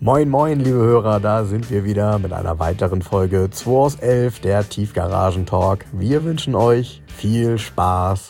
Moin moin liebe Hörer, da sind wir wieder mit einer weiteren Folge 2 aus 11, der Tiefgaragen-Talk. Wir wünschen euch viel Spaß.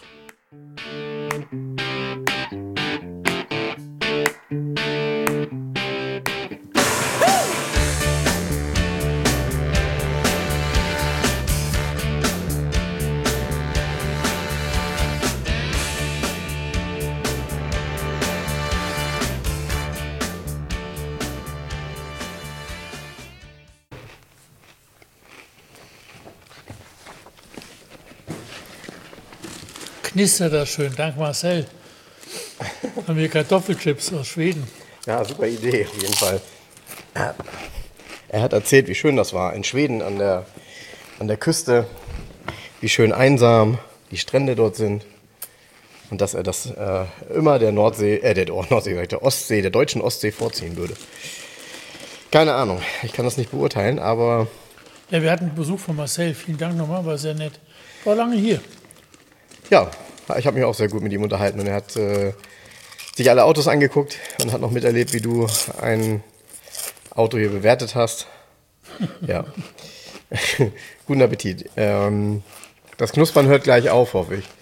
Knistert das schön, dank Marcel. Haben wir Kartoffelchips aus Schweden. Ja, super Idee auf jeden Fall. Er hat erzählt, wie schön das war in Schweden an der Küste, wie schön einsam die Strände dort sind und dass er das immer der Ostsee, der deutschen Ostsee vorziehen würde. Keine Ahnung, ich kann das nicht beurteilen, aber... Ja, wir hatten Besuch von Marcel, vielen Dank nochmal, war sehr nett. War lange hier. Ja, ich habe mich auch sehr gut mit ihm unterhalten und er hat sich alle Autos angeguckt und hat noch miterlebt, wie du ein Auto hier bewertet hast. Ja, guten Appetit. Das Knuspern hört gleich auf, hoffe ich.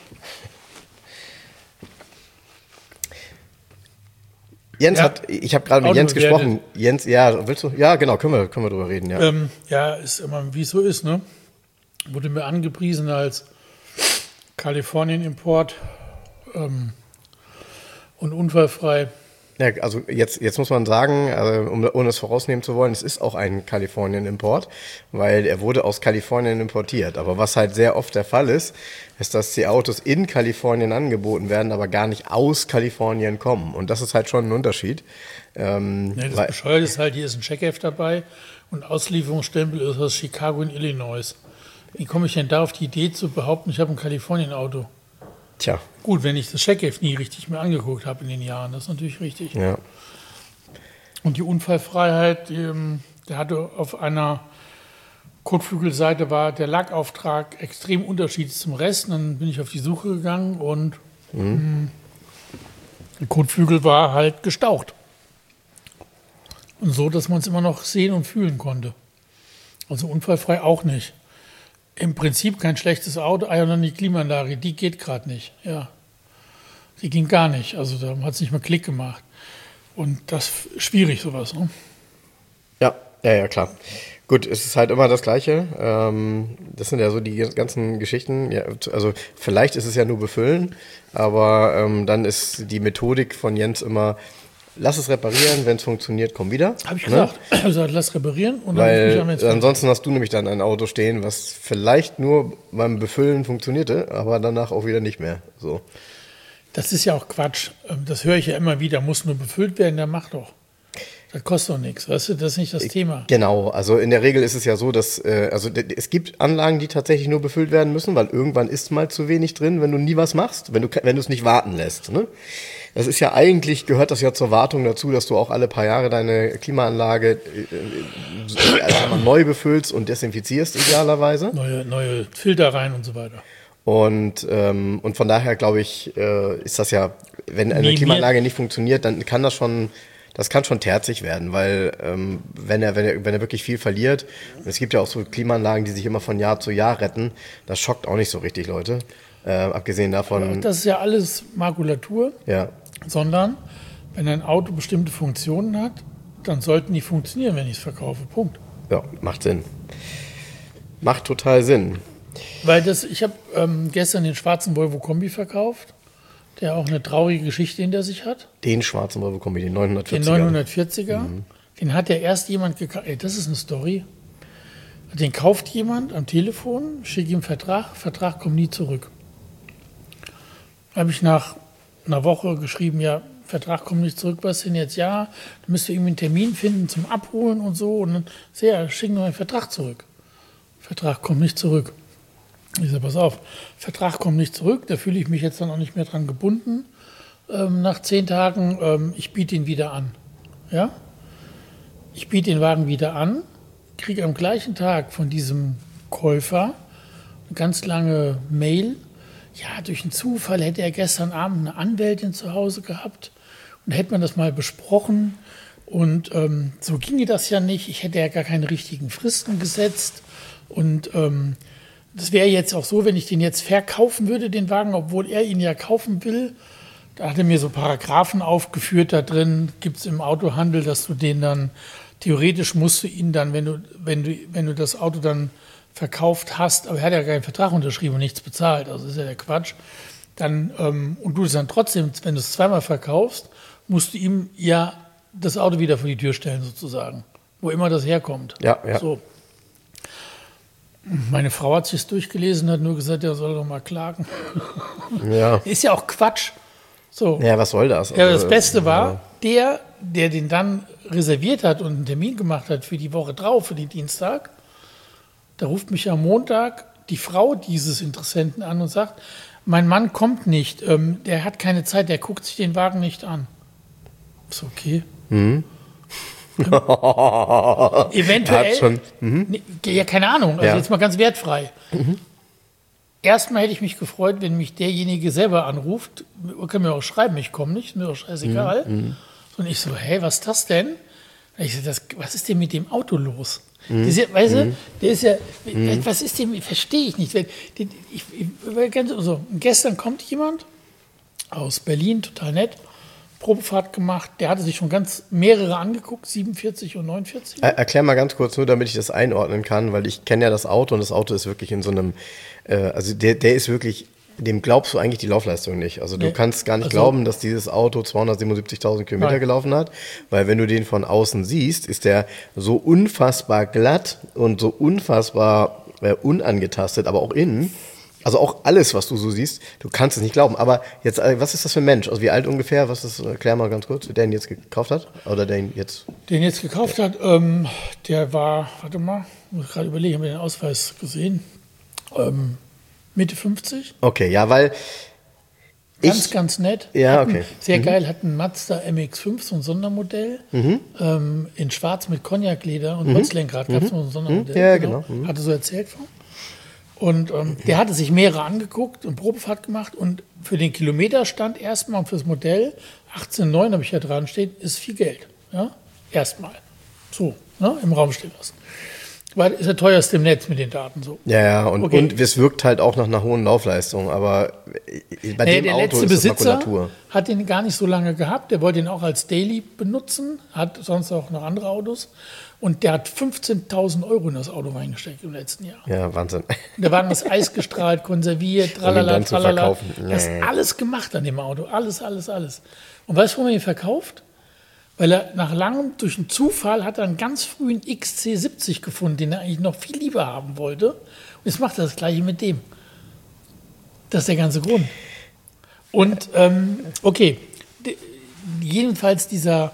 Jens ich habe gerade mit Jens gesprochen. Jens, ja, willst du? Ja, genau, können wir drüber reden, ja. Ja, ist immer, wie es so ist, ne? Wurde mir angepriesen als Kalifornien-Import und unfallfrei. Ja, also jetzt muss man sagen, ohne es vorausnehmen zu wollen, es ist auch ein Kalifornien-Import, weil er wurde aus Kalifornien importiert. Aber was halt sehr oft der Fall ist, dass die Autos in Kalifornien angeboten werden, aber gar nicht aus Kalifornien kommen. Und das ist halt schon ein Unterschied. Das Bescheuerte ist halt, hier ist ein Checkheft dabei und Auslieferungsstempel ist aus Chicago in Illinois. Wie komme ich denn da auf die Idee zu behaupten, ich habe ein Kalifornien-Auto? Tja. Gut, wenn ich das Checkheft nie richtig mir angeguckt habe in den Jahren, das ist natürlich richtig. Ja. Und die Unfallfreiheit, der hatte auf einer Kotflügelseite war der Lackauftrag extrem unterschiedlich zum Rest. Und dann bin ich auf die Suche gegangen und der Kotflügel war halt gestaucht. Und so, dass man es immer noch sehen und fühlen konnte. Also unfallfrei auch nicht. Im Prinzip kein schlechtes Auto, sondern die Klimaanlage, die geht gerade nicht. Ja. Die ging gar nicht. Also da hat es nicht mal Klick gemacht. Und das ist schwierig, sowas. Ne? Ja, klar. Gut, es ist halt immer das Gleiche. Das sind ja so die ganzen Geschichten. Ja, also vielleicht ist es ja nur befüllen, aber dann ist die Methodik von Jens immer: Lass es reparieren, wenn es funktioniert, komm wieder. Habe ich gesagt. Ich habe gesagt, lass reparieren. Und weil ansonsten hast du nämlich dann ein Auto stehen, was vielleicht nur beim Befüllen funktionierte, aber danach auch wieder nicht mehr. So. Das ist ja auch Quatsch. Das höre ich ja immer wieder. Muss nur befüllt werden, dann mach doch. Das kostet doch nichts. Weißt du, das ist nicht das Thema. Genau. Also in der Regel ist es ja so, dass es gibt Anlagen, die tatsächlich nur befüllt werden müssen, weil irgendwann ist mal zu wenig drin, wenn du nie was machst, wenn du es nicht warten lässt. Ne? Das ist ja eigentlich, gehört das ja zur Wartung dazu, dass du auch alle paar Jahre deine Klimaanlage neu befüllst und desinfizierst idealerweise. Neue Filter rein und so weiter. Und von daher glaube ich, ist das ja, wenn eine Klimaanlage nicht funktioniert, dann kann das schon terzig werden, weil wenn er wirklich viel verliert, und es gibt ja auch so Klimaanlagen, die sich immer von Jahr zu Jahr retten, das schockt auch nicht so richtig Leute. Abgesehen davon. Das ist ja alles Makulatur. Ja. Sondern, wenn ein Auto bestimmte Funktionen hat, dann sollten die funktionieren, wenn ich es verkaufe. Punkt. Ja, macht Sinn. Macht total Sinn. Weil ich habe gestern den schwarzen Volvo Kombi verkauft, der auch eine traurige Geschichte hinter sich hat. Den schwarzen Volvo Kombi, den 940er. Den 940er. Den hat ja erst jemand gekauft. Das ist eine Story. Den kauft jemand am Telefon, schickt ihm Vertrag kommt nie zurück. Habe ich nach einer Woche geschrieben, ja, Vertrag kommt nicht zurück, was denn jetzt? Ja, dann müsst ihr irgendwie einen Termin finden zum Abholen und so. Und dann, schicken wir einen Vertrag zurück. Vertrag kommt nicht zurück. Ich sage, pass auf, Vertrag kommt nicht zurück, da fühle ich mich jetzt dann auch nicht mehr dran gebunden. Nach 10 Tagen, ich biete ihn wieder an. Ja? Ich biete den Wagen wieder an, kriege am gleichen Tag von diesem Käufer eine ganz lange Mail. Ja, durch einen Zufall hätte er gestern Abend eine Anwältin zu Hause gehabt und hätte man das mal besprochen, Und so ginge das ja nicht. Ich hätte ja gar keine richtigen Fristen gesetzt. Und das wäre jetzt auch so, wenn ich den jetzt verkaufen würde, den Wagen, obwohl er ihn ja kaufen will. Da hat er mir so Paragraphen aufgeführt, da drin gibt es im Autohandel, dass du den dann, theoretisch musst du ihn dann, wenn du das Auto dann verkauft hast, aber er hat ja keinen Vertrag unterschrieben und nichts bezahlt, also das ist ja der Quatsch, dann, und du es dann trotzdem, wenn du es zweimal verkaufst, musst du ihm ja das Auto wieder vor die Tür stellen sozusagen, wo immer das herkommt. Ja. So. Meine Frau hat sich das durchgelesen, hat nur gesagt, er soll doch mal klagen. Ja. Ist ja auch Quatsch. So. Ja, was soll das? Ja, das Beste war, der den dann reserviert hat und einen Termin gemacht hat für die Woche drauf, für den Dienstag, da ruft mich am Montag die Frau dieses Interessenten an und sagt, mein Mann kommt nicht, der hat keine Zeit, der guckt sich den Wagen nicht an. Ist okay. Eventuell, schon, nee, ja, keine Ahnung, also Ja. jetzt mal ganz wertfrei. Erstmal hätte ich mich gefreut, wenn mich derjenige selber anruft. Kann mir auch schreiben, ich komme nicht, mir auch scheißegal. Und ich so, hey, was ist das denn? Ich so, was ist denn mit dem Auto los? Weißt du, der ist ja, was ist dem, verstehe ich nicht. So, gestern kommt jemand aus Berlin, total nett, Probefahrt gemacht, der hatte sich schon mehrere angeguckt, 47 und 49. Erklär mal ganz kurz, nur damit ich das einordnen kann, weil ich kenne ja das Auto und das Auto ist wirklich in so einem, also der ist wirklich, dem glaubst du eigentlich die Laufleistung nicht. Also du kannst gar nicht glauben, dass dieses Auto 277.000 Kilometer Nein. gelaufen hat, weil wenn du den von außen siehst, ist der so unfassbar glatt und so unfassbar unangetastet, aber auch innen. Also auch alles, was du so siehst, du kannst es nicht glauben. Aber jetzt, was ist das für ein Mensch? Also wie alt ungefähr? Was ist, erklär mal ganz kurz, der ihn jetzt gekauft hat? Oder der ihn jetzt... Den jetzt gekauft hat, der war, warte mal, muss gerade überlegen, habe ich den Ausweis gesehen, Mitte 50. Okay, ja, weil Ganz nett. Ja, Hatten, okay. Sehr geil, hat einen Mazda MX-5, so ein Sondermodell, in schwarz mit Cognac-Leder und Holzlenkrad, gab es noch ein Sondermodell. Ja, genau. Hatte so erzählt von. Und der hatte sich mehrere angeguckt und Probefahrt gemacht und für den Kilometerstand erstmal und fürs Modell 18,9 habe ich ja dran steht, ist viel Geld. Ja? Erstmal. So, ne? Im Raum stehen lassen. Weil ist der teuerste im Netz mit den Daten so. Ja, und, Okay. und es wirkt halt auch nach einer hohen Laufleistung, aber bei dem Der Auto letzte ist das Besitzer Makulatur. hat den gar nicht so lange gehabt. Der wollte ihn auch als Daily benutzen, hat sonst auch noch andere Autos. Und der hat 15.000 € in das Auto reingesteckt im letzten Jahr. Ja, Wahnsinn. Da war das Eis gestrahlt, konserviert, tralala, dann zu tralala. verkaufen. Das ist alles gemacht an dem Auto. Alles. Und weißt du, warum er ihn verkauft? Weil er nach langem, durch einen Zufall, hat er einen ganz frühen XC70 gefunden, den er eigentlich noch viel lieber haben wollte. Und jetzt macht er das Gleiche mit dem. Das ist der ganze Grund. Und, okay, jedenfalls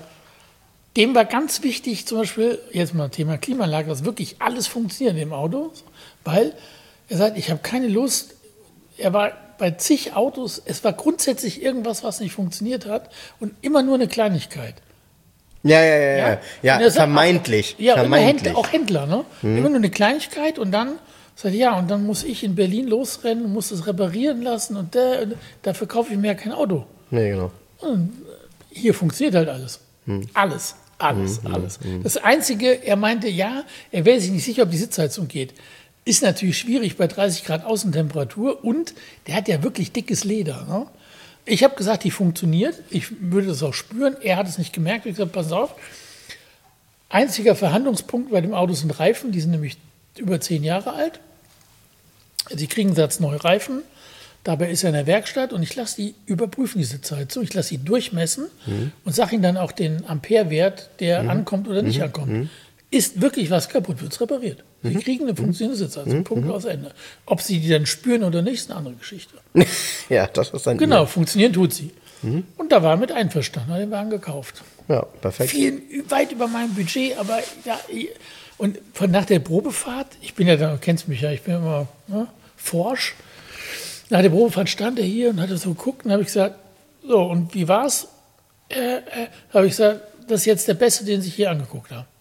dem war ganz wichtig, zum Beispiel, jetzt mal Thema Klimaanlage, dass wirklich alles funktioniert im Auto, weil er sagt, ich habe keine Lust, er war bei zig Autos, es war grundsätzlich irgendwas, was nicht funktioniert hat und immer nur eine Kleinigkeit. Ja, Und er sagt, vermeintlich. Ja, vermeintlich. auch Händler, ne? Immer nur eine Kleinigkeit und dann sagt er, ja, und dann muss ich in Berlin losrennen und muss das reparieren lassen und dafür kaufe ich mir ja kein Auto. Nee, genau. Hier funktioniert halt alles. Alles. Das Einzige, er meinte, ja, er wäre sich nicht sicher, ob die Sitzheizung geht. Ist natürlich schwierig bei 30 Grad Außentemperatur und der hat ja wirklich dickes Leder. Ne? Ich habe gesagt, die funktioniert. Ich würde das auch spüren. Er hat es nicht gemerkt. Ich habe gesagt, pass auf. Einziger Verhandlungspunkt bei dem Auto sind Reifen. Die sind nämlich über 10 Jahre alt. Sie kriegen einen Satz neue Reifen. Dabei ist er in der Werkstatt und ich lasse die überprüfen, die Sitzheizung. Ich lasse sie durchmessen und sage ihnen dann auch den Amperewert, der ankommt oder nicht ankommt. Ist wirklich was kaputt, wird es repariert. Sie kriegen eine funktionierende Sitzheizung. Punkt aus Ende. Ob sie die dann spüren oder nicht, ist eine andere Geschichte. Ja, das ist dann... Genau, funktionieren tut sie. Und da war er mit einverstanden, hat den Wagen gekauft. Ja, perfekt. Weit über mein Budget, aber ja. Und nach der Probefahrt, ich bin ja da, du kennst mich ja, ich bin immer forsch. Nach der Probefahrt stand er hier und hat so geguckt und habe ich gesagt, so, und wie war's? Habe ich gesagt, das ist jetzt der Beste, den ich hier angeguckt habe.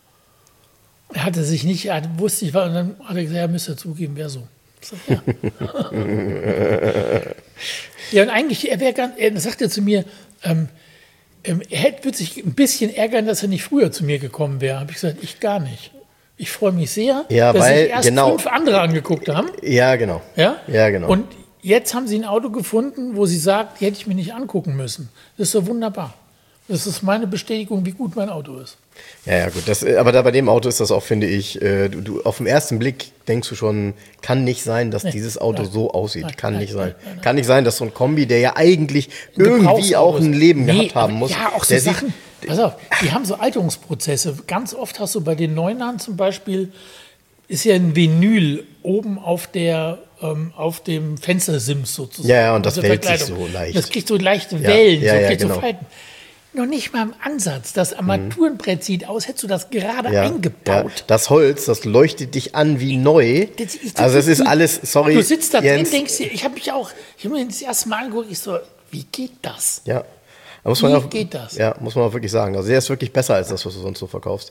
Er hatte sich nicht, er wusste nicht, was, und dann hat er gesagt, er müsste zugeben, wäre so. Ich sag, ja. Ja, und eigentlich, er sagt er zu mir, Würde sich ein bisschen ärgern, dass er nicht früher zu mir gekommen wäre. Habe ich gesagt, ich gar nicht. Ich freue mich sehr, Ja, dass weil, sich erst genau. 5 andere angeguckt haben. Ja, genau. Ja? Ja, genau. Und jetzt haben sie ein Auto gefunden, wo sie sagt, die hätte ich mir nicht angucken müssen. Das ist so wunderbar. Das ist meine Bestätigung, wie gut mein Auto ist. Ja, gut. Aber da bei dem Auto ist das auch, finde ich, du auf den ersten Blick denkst du schon, kann nicht sein, dass dieses Auto so aussieht. Kann nicht sein. Kann nicht sein, dass so ein Kombi, der ja eigentlich irgendwie auch ein Leben gehabt haben muss. Ja, auch so der Sachen. Pass auf, die haben so Alterungsprozesse. Ganz oft hast du bei den Neunern zum Beispiel, ist ja ein Vinyl oben auf dem Fenstersims sozusagen. Ja, und das Also wälzt sich Verkleidung. so leicht. Das kriegt so leichte Wellen, ja, so ja, kriegt so genau. Falten. Noch nicht mal im Ansatz. Das Armaturenbrett sieht aus, hättest du das gerade Ja, eingebaut. das Holz, das leuchtet dich an wie neu. Also es ist alles, sorry. Du sitzt da drin, Jens. denkst dir, ich habe mir das erste Mal angeguckt, ich so, wie geht das? Ja. Da muss man Wie auch, geht das? Ja, muss man auch wirklich sagen. Also der ist wirklich besser als das, was du sonst so verkaufst.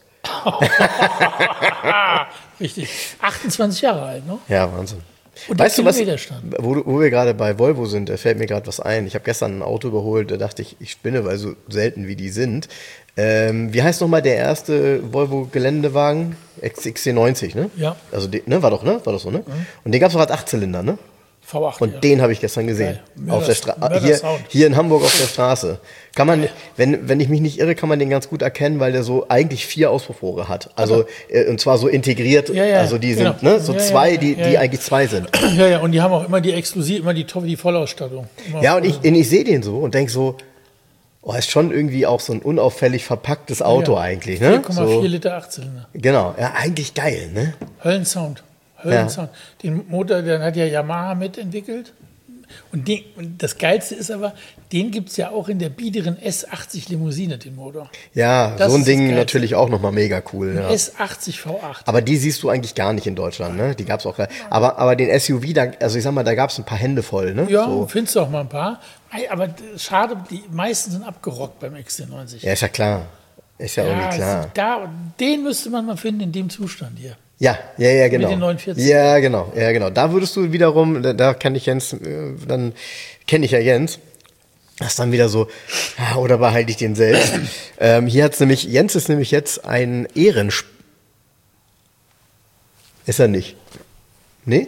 Richtig. 28 Jahre alt, ne? Ja, Wahnsinn. Und der Weißt du was, Kilometerstand. wo wir gerade bei Volvo sind, da fällt mir gerade was ein. Ich habe gestern ein Auto überholt, da dachte ich spinne, weil so selten wie die sind. Wie heißt nochmal der erste Volvo-Geländewagen? XC90, ne? Ja. Also, war doch so, ne? Und den gab es auch als 8-Zylinder, ne? V8. Und ja. den habe ich gestern gesehen. Geil. Auf der hier in Hamburg auf der Straße. Kann man, wenn ich mich nicht irre, kann man den ganz gut erkennen, weil der so eigentlich 4 Auspuffrohre hat. Also, und zwar so integriert. Ja, also die genau. sind, ne, so Ja, zwei, ja, die ja. eigentlich 2 sind. Ja, und die haben auch immer die die Vollausstattung. Immer Ja, und ich sehe den so und denke so, oh, ist schon irgendwie auch so ein unauffällig verpacktes Auto eigentlich, ne? 4,4 So, Liter Achtzylinder. genau, ja, eigentlich geil, ne? Höllensound. Den Motor, den hat ja Yamaha mitentwickelt. Und das Geilste ist aber, den gibt es ja auch in der biederen S80 Limousine, den Motor. Ja, Das so ein ist das Ding Geilste. natürlich auch nochmal mega cool. Ja. S80 V8. Aber die siehst du eigentlich gar nicht in Deutschland, ne? Die gab's auch. Aber den SUV, also ich sag mal, da gab's ein paar Hände voll, ne? Ja, So. findest du auch mal ein paar. Aber schade, die meisten sind abgerockt beim XC90. Ja, ist ja klar. Ist ja irgendwie klar. Den müsste man mal finden in dem Zustand hier. Ja, genau. den 49. Ja, genau. Da würdest du wiederum, da kenne ich Jens, dann kenne ich ja Jens. Das ist dann wieder so, oder behalte ich den selbst? Jens ist nämlich jetzt ein Ist er nicht? Nee?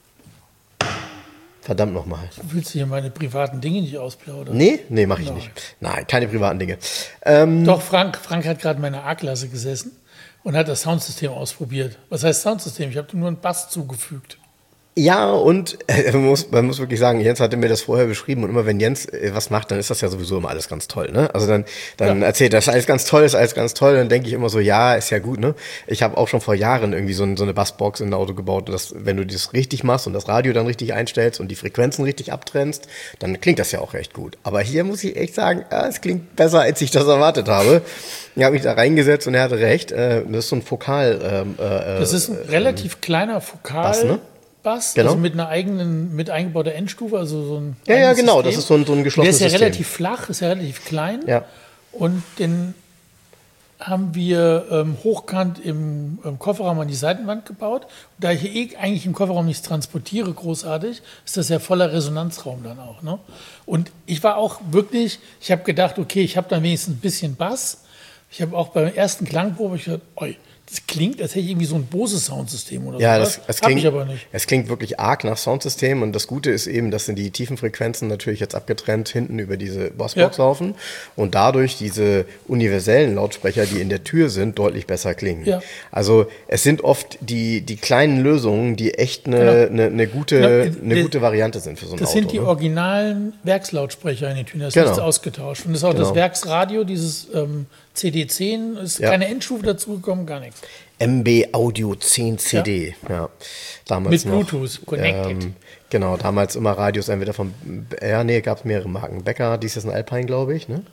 Verdammt nochmal. Willst du hier meine privaten Dinge nicht ausplaudern? Nee, mache ich Nein. nicht. Nein, keine privaten Dinge. Doch, Frank hat gerade in meiner A-Klasse gesessen und hat das Soundsystem ausprobiert. Was heißt Soundsystem? Ich habe ihm nur einen Bass zugefügt. Ja, und man muss wirklich sagen, Jens hatte mir das vorher beschrieben und immer wenn Jens was macht, dann ist das ja sowieso immer alles ganz toll, ne? Also dann erzählt er, das ist alles ganz toll, dann denke ich immer so, ja, ist ja gut, ne? Ich habe auch schon vor Jahren irgendwie so eine Bassbox in ein Auto gebaut und wenn du das richtig machst und das Radio dann richtig einstellst und die Frequenzen richtig abtrennst, dann klingt das ja auch recht gut. Aber hier muss ich echt sagen, es klingt besser, als ich das erwartet habe. Ich habe mich da reingesetzt und er hatte recht, das ist so ein Fokal. Das ist ein relativ kleiner Fokal. Bass, ne? Bass, Genau. also mit eingebauter Endstufe, also so ein Ja, eigenes genau, System. das ist so ein geschlossenes Der ist ja System. relativ flach, ist ja relativ klein. Ja. Und den haben wir hochkant im Kofferraum an die Seitenwand gebaut. Und da ich eigentlich im Kofferraum nichts transportiere, großartig, ist das ja voller Resonanzraum dann auch. Ne? Und ich war auch wirklich, ich habe gedacht, okay, ich habe dann wenigstens ein bisschen Bass. Ich habe auch beim ersten Klangprobe gedacht, oi, das klingt, als hätte ich irgendwie so ein Bose-Soundsystem oder Ja, so. das Hab klingt, ich aber nicht. es klingt wirklich arg nach Soundsystem und das Gute ist eben, dass die tiefen Frequenzen natürlich jetzt abgetrennt hinten über diese Bassbox laufen und dadurch diese universellen Lautsprecher, die in der Tür sind, deutlich besser klingen. Ja. Also es sind oft die kleinen Lösungen, die echt eine gute Variante sind für so ein Das Auto. sind die originalen Werkslautsprecher in den Türen. Das ist Genau. nichts ausgetauscht. Und das ist auch das Werksradio, dieses CD10, ist keine Endstufe dazugekommen, gar nichts. MB Audio 10 CD. Ja. Damals Mit noch, Bluetooth connected. Genau, damals immer Radios entweder gab es mehrere Marken. Becker, dies ist ein Alpine, glaube ich, ne?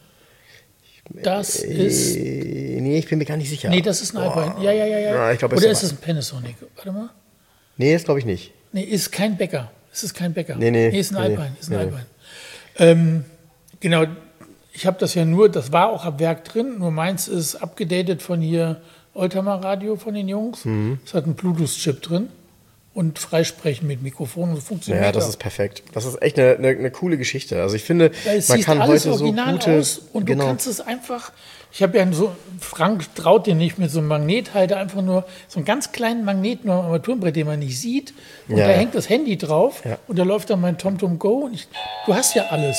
Das ist. Nee, ich bin mir gar nicht sicher. Nee, das ist ein Alpine. Ja. Ich glaub, Oder ist das ein Panasonic? Warte mal. Nee, das glaube ich nicht. Nee, ist kein Bäcker. Es ist kein Bäcker. Nee. ist ein Alpine. Ist ein Nee. Alpine. Genau, ich habe das ja nur, das war auch ab Werk drin, nur meins ist abgedatet von hier Oldtimer Radio von den Jungs. Es hat einen Bluetooth-Chip drin und freisprechen mit Mikrofon und funktioniert. Ja, das ist perfekt. Das ist echt eine coole Geschichte. Also ich finde, es man sieht kann alles heute so original gute... aus und du kannst es einfach... Ich habe ja so, Frank traut dir nicht mit so einem Magnethalter, einfach nur so einen ganz kleinen Magnet nur am Armaturenbrett, den man nicht sieht. Und Ja, da ja. hängt das Handy drauf und da läuft dann mein TomTom Go. Und du hast ja alles.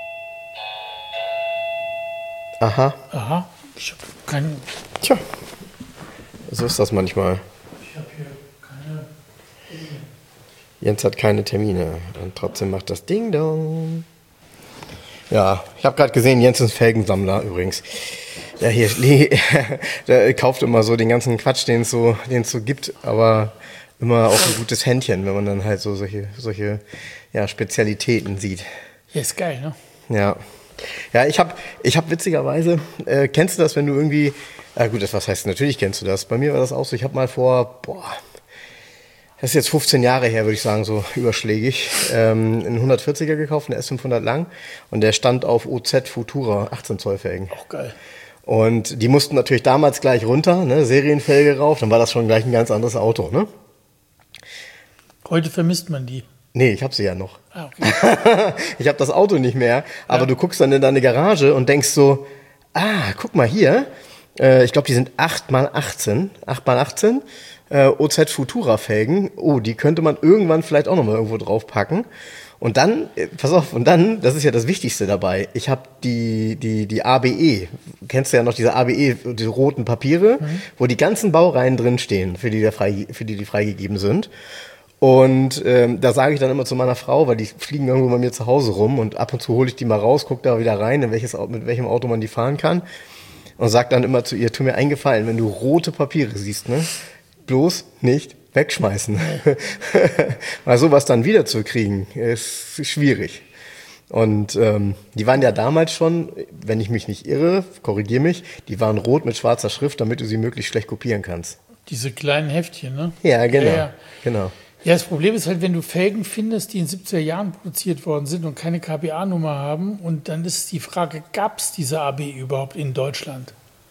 Aha. Aha, ich habe keinen... Tja, so ist das manchmal. Ich habe hier keine... Jens hat keine Termine und trotzdem macht das Ding-Dong. Ja, ich habe gerade gesehen, Jens ist ein Felgensammler übrigens. Ja, der kauft immer so den ganzen Quatsch, den es so gibt, aber immer auch ein gutes Händchen, wenn man dann halt so solche Spezialitäten sieht. Ja, ist geil, ne? Ja. Ja, ich hab witzigerweise, kennst du das, wenn du irgendwie, was heißt, natürlich kennst du das. Bei mir war das auch so, ich habe mal das ist jetzt 15 Jahre her, würde ich sagen, so überschlägig, einen 140er gekauft, einen S500 lang und der stand auf OZ Futura, 18 Zoll Felgen. Auch geil. Und die mussten natürlich damals gleich runter, ne, Serienfelge rauf, dann war das schon gleich ein ganz anderes Auto, ne? Heute vermisst man die. Nee, ich habe sie ja noch. Ah, okay. Ich habe das Auto nicht mehr, aber du guckst dann in deine Garage und denkst so, guck mal hier, ich glaube, die sind 8x18, OZ Futura Felgen. Oh, die könnte man irgendwann vielleicht auch nochmal irgendwo draufpacken. Und dann, pass auf, das ist ja das Wichtigste dabei, ich habe die ABE, kennst du ja noch diese ABE, diese roten Papiere, wo die ganzen Baureihen drin stehen, für die freigegeben sind. Und da sage ich dann immer zu meiner Frau, weil die fliegen irgendwo bei mir zu Hause rum und ab und zu hole ich die mal raus, gucke da wieder rein, mit welchem Auto man die fahren kann. Und sag dann immer zu ihr, tu mir einen Gefallen, wenn du rote Papiere siehst, ne, bloß nicht wegschmeißen. Weil sowas dann wiederzukriegen, ist schwierig. Und die waren ja damals schon, wenn ich mich nicht irre, korrigier mich, die waren rot mit schwarzer Schrift, damit du sie möglichst schlecht kopieren kannst. Diese kleinen Heftchen, ne? Ja, genau. Ja. Genau. Ja, das Problem ist halt, wenn du Felgen findest, die in 70er Jahren produziert worden sind und keine KBA-Nummer haben, und dann ist die Frage, gab es diese AB überhaupt in Deutschland?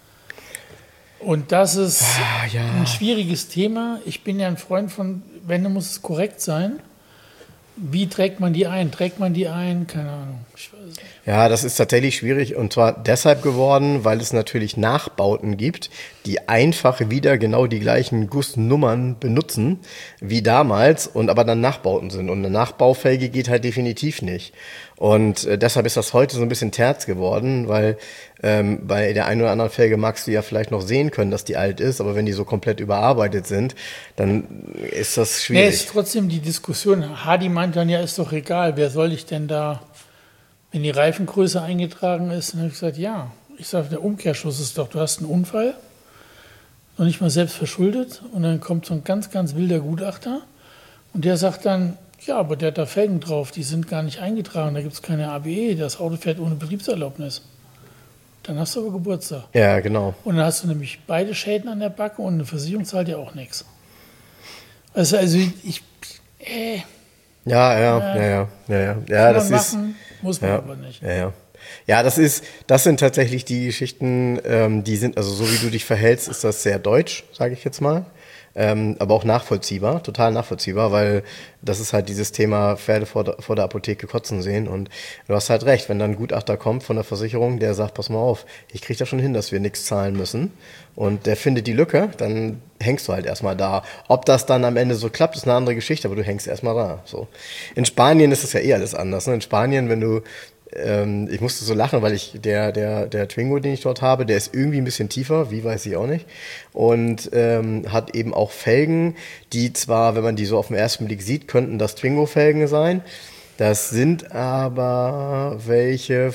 Und das ist ein schwieriges Thema. Ich bin ja ein Freund von, wenn, dann muss es korrekt sein. Wie trägt man die ein? Trägt man die ein? Keine Ahnung. Ich weiß nicht. Ja, das ist tatsächlich schwierig und zwar deshalb geworden, weil es natürlich Nachbauten gibt, die einfach wieder genau die gleichen Gussnummern benutzen wie damals und aber dann Nachbauten sind. Und eine Nachbaufelge geht halt definitiv nicht. Und deshalb ist das heute so ein bisschen terz geworden, weil bei der einen oder anderen Felge magst du ja vielleicht noch sehen können, dass die alt ist, aber wenn die so komplett überarbeitet sind, dann ist das schwierig. Nee, ist trotzdem die Diskussion. Hardy meint dann, ja, ist doch egal, wer soll ich denn da, wenn die Reifengröße eingetragen ist? Dann habe ich gesagt, ja. Ich sage, der Umkehrschluss ist doch, du hast einen Unfall, noch nicht mal selbst verschuldet, und dann kommt so ein ganz, ganz wilder Gutachter und der sagt dann, ja, aber der hat da Felgen drauf, die sind gar nicht eingetragen, da gibt es keine ABE, das Auto fährt ohne Betriebserlaubnis. Dann hast du aber Geburtstag. Ja, genau. Und dann hast du nämlich beide Schäden an der Backe und eine Versicherung zahlt ja auch nichts. Also Ja, kann das man ist, machen, muss man aber nicht. Ja, das sind tatsächlich die Geschichten, die sind, also so wie du dich verhältst, ist das sehr deutsch, sage ich jetzt mal. Aber auch nachvollziehbar, total nachvollziehbar, weil das ist halt dieses Thema Pferde vor der Apotheke kotzen sehen. Und du hast halt recht, wenn dann ein Gutachter kommt von der Versicherung, der sagt, pass mal auf, ich kriege das schon hin, dass wir nichts zahlen müssen. Und der findet die Lücke, dann hängst du halt erstmal da. Ob das dann am Ende so klappt, ist eine andere Geschichte, aber du hängst erstmal da. So. In Spanien ist es ja eh alles anders. Ne? In Spanien, wenn du ich musste so lachen, weil der Twingo, den ich dort habe, der ist irgendwie ein bisschen tiefer, wie weiß ich auch nicht. Und hat eben auch Felgen, die zwar, wenn man die so auf den ersten Blick sieht, könnten das Twingo-Felgen sein. Das sind aber welche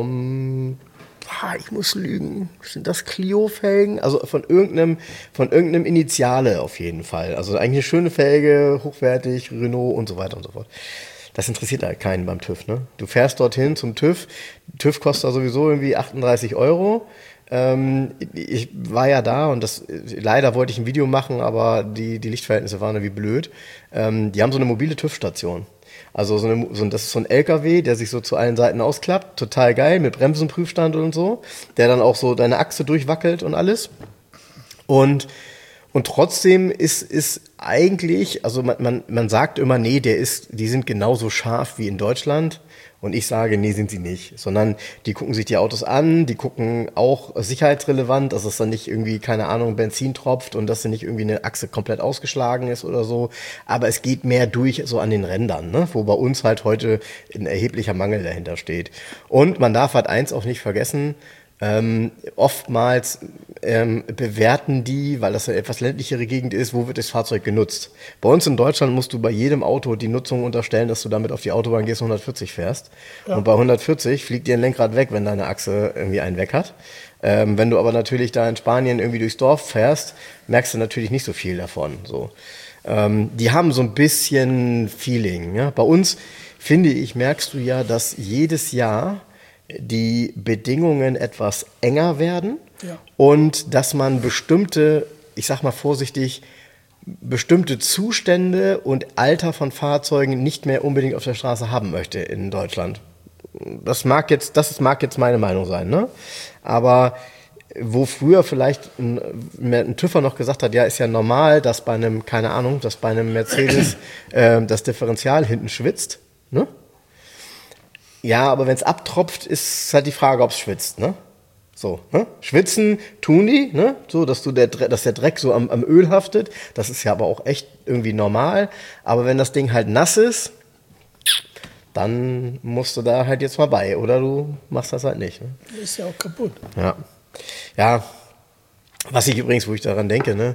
ich muss lügen, sind das Clio-Felgen? Also von irgendeinem Initiale auf jeden Fall. Also eigentlich eine schöne Felge, hochwertig, Renault und so weiter und so fort. Das interessiert halt keinen beim TÜV, ne? Du fährst dorthin zum TÜV. TÜV kostet da sowieso irgendwie 38 €. Ich war ja da und leider wollte ich ein Video machen, aber die Lichtverhältnisse waren irgendwie blöd. Die haben so eine mobile TÜV-Station. Also das ist so ein LKW, der sich so zu allen Seiten ausklappt. Total geil, mit Bremsenprüfstand und so. Der dann auch so deine Achse durchwackelt und alles. Und Und trotzdem ist eigentlich, also man sagt immer, nee, die sind genauso scharf wie in Deutschland. Und ich sage, nee, sind sie nicht. Sondern die gucken sich die Autos an, die gucken auch sicherheitsrelevant, dass es dann nicht irgendwie, keine Ahnung, Benzin tropft und dass sie nicht irgendwie eine Achse komplett ausgeschlagen ist oder so. Aber es geht mehr durch so an den Rändern, ne? Wo bei uns halt heute ein erheblicher Mangel dahinter steht. Und man darf halt eins auch nicht vergessen, oftmals bewerten die, weil das eine etwas ländlichere Gegend ist, wo wird das Fahrzeug genutzt. Bei uns in Deutschland musst du bei jedem Auto die Nutzung unterstellen, dass du damit auf die Autobahn gehst und 140 fährst. Ja. Und bei 140 fliegt dir ein Lenkrad weg, wenn deine Achse irgendwie einen weg hat. Wenn du aber natürlich da in Spanien irgendwie durchs Dorf fährst, merkst du natürlich nicht so viel davon. So. Die haben so ein bisschen Feeling. Ja? Bei uns, finde ich, merkst du ja, dass jedes Jahr die Bedingungen etwas enger werden und dass man bestimmte, ich sag mal vorsichtig, bestimmte Zustände und Alter von Fahrzeugen nicht mehr unbedingt auf der Straße haben möchte in Deutschland. Das mag jetzt meine Meinung sein, ne? Aber wo früher vielleicht ein TÜVer noch gesagt hat, ja, ist ja normal, dass bei einem, keine Ahnung, dass bei einem Mercedes das Differential hinten schwitzt, ne? Ja, aber wenn es abtropft, ist halt die Frage, ob es schwitzt, ne? So, ne? Schwitzen tun die, ne? So, dass der Dreck so am Öl haftet. Das ist ja aber auch echt irgendwie normal. Aber wenn das Ding halt nass ist, dann musst du da halt jetzt mal bei. Oder du machst das halt nicht. Ne? Ist ja auch kaputt. Ja. Ja, was ich übrigens, wo ich daran denke, ne?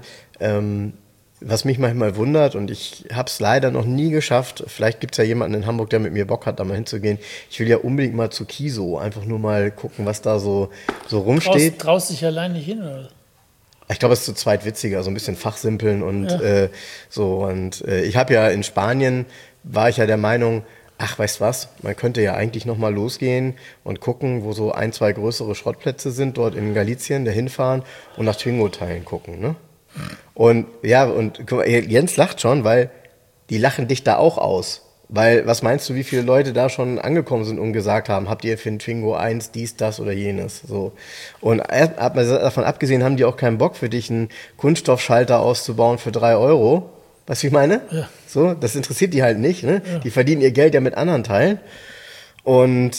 Was mich manchmal wundert, und ich habe es leider noch nie geschafft, vielleicht gibt es ja jemanden in Hamburg, der mit mir Bock hat, da mal hinzugehen. Ich will ja unbedingt mal zu Kiso, einfach nur mal gucken, was da so rumsteht. Traust dich allein nicht hin, oder? Ich glaube, es ist zu zweit witziger, so ein bisschen fachsimpeln und so. Und ich habe ja in Spanien, war ich ja der Meinung, ach, weißt was, man könnte ja eigentlich nochmal losgehen und gucken, wo so 1, 2 größere Schrottplätze sind, dort in Galicien, da hinfahren und nach Twingo-Teilen gucken, ne? Und ja, und guck mal, Jens lacht schon, weil die lachen dich da auch aus. Weil, was meinst du, wie viele Leute da schon angekommen sind und gesagt haben, habt ihr für den Twingo 1 dies, das oder jenes? So. Und davon abgesehen haben die auch keinen Bock für dich, einen Kunststoffschalter auszubauen für 3 Euro. Weißt du, wie ich meine? Ja. So, das interessiert die halt nicht, ne? Ja. Die verdienen ihr Geld ja mit anderen Teilen. Und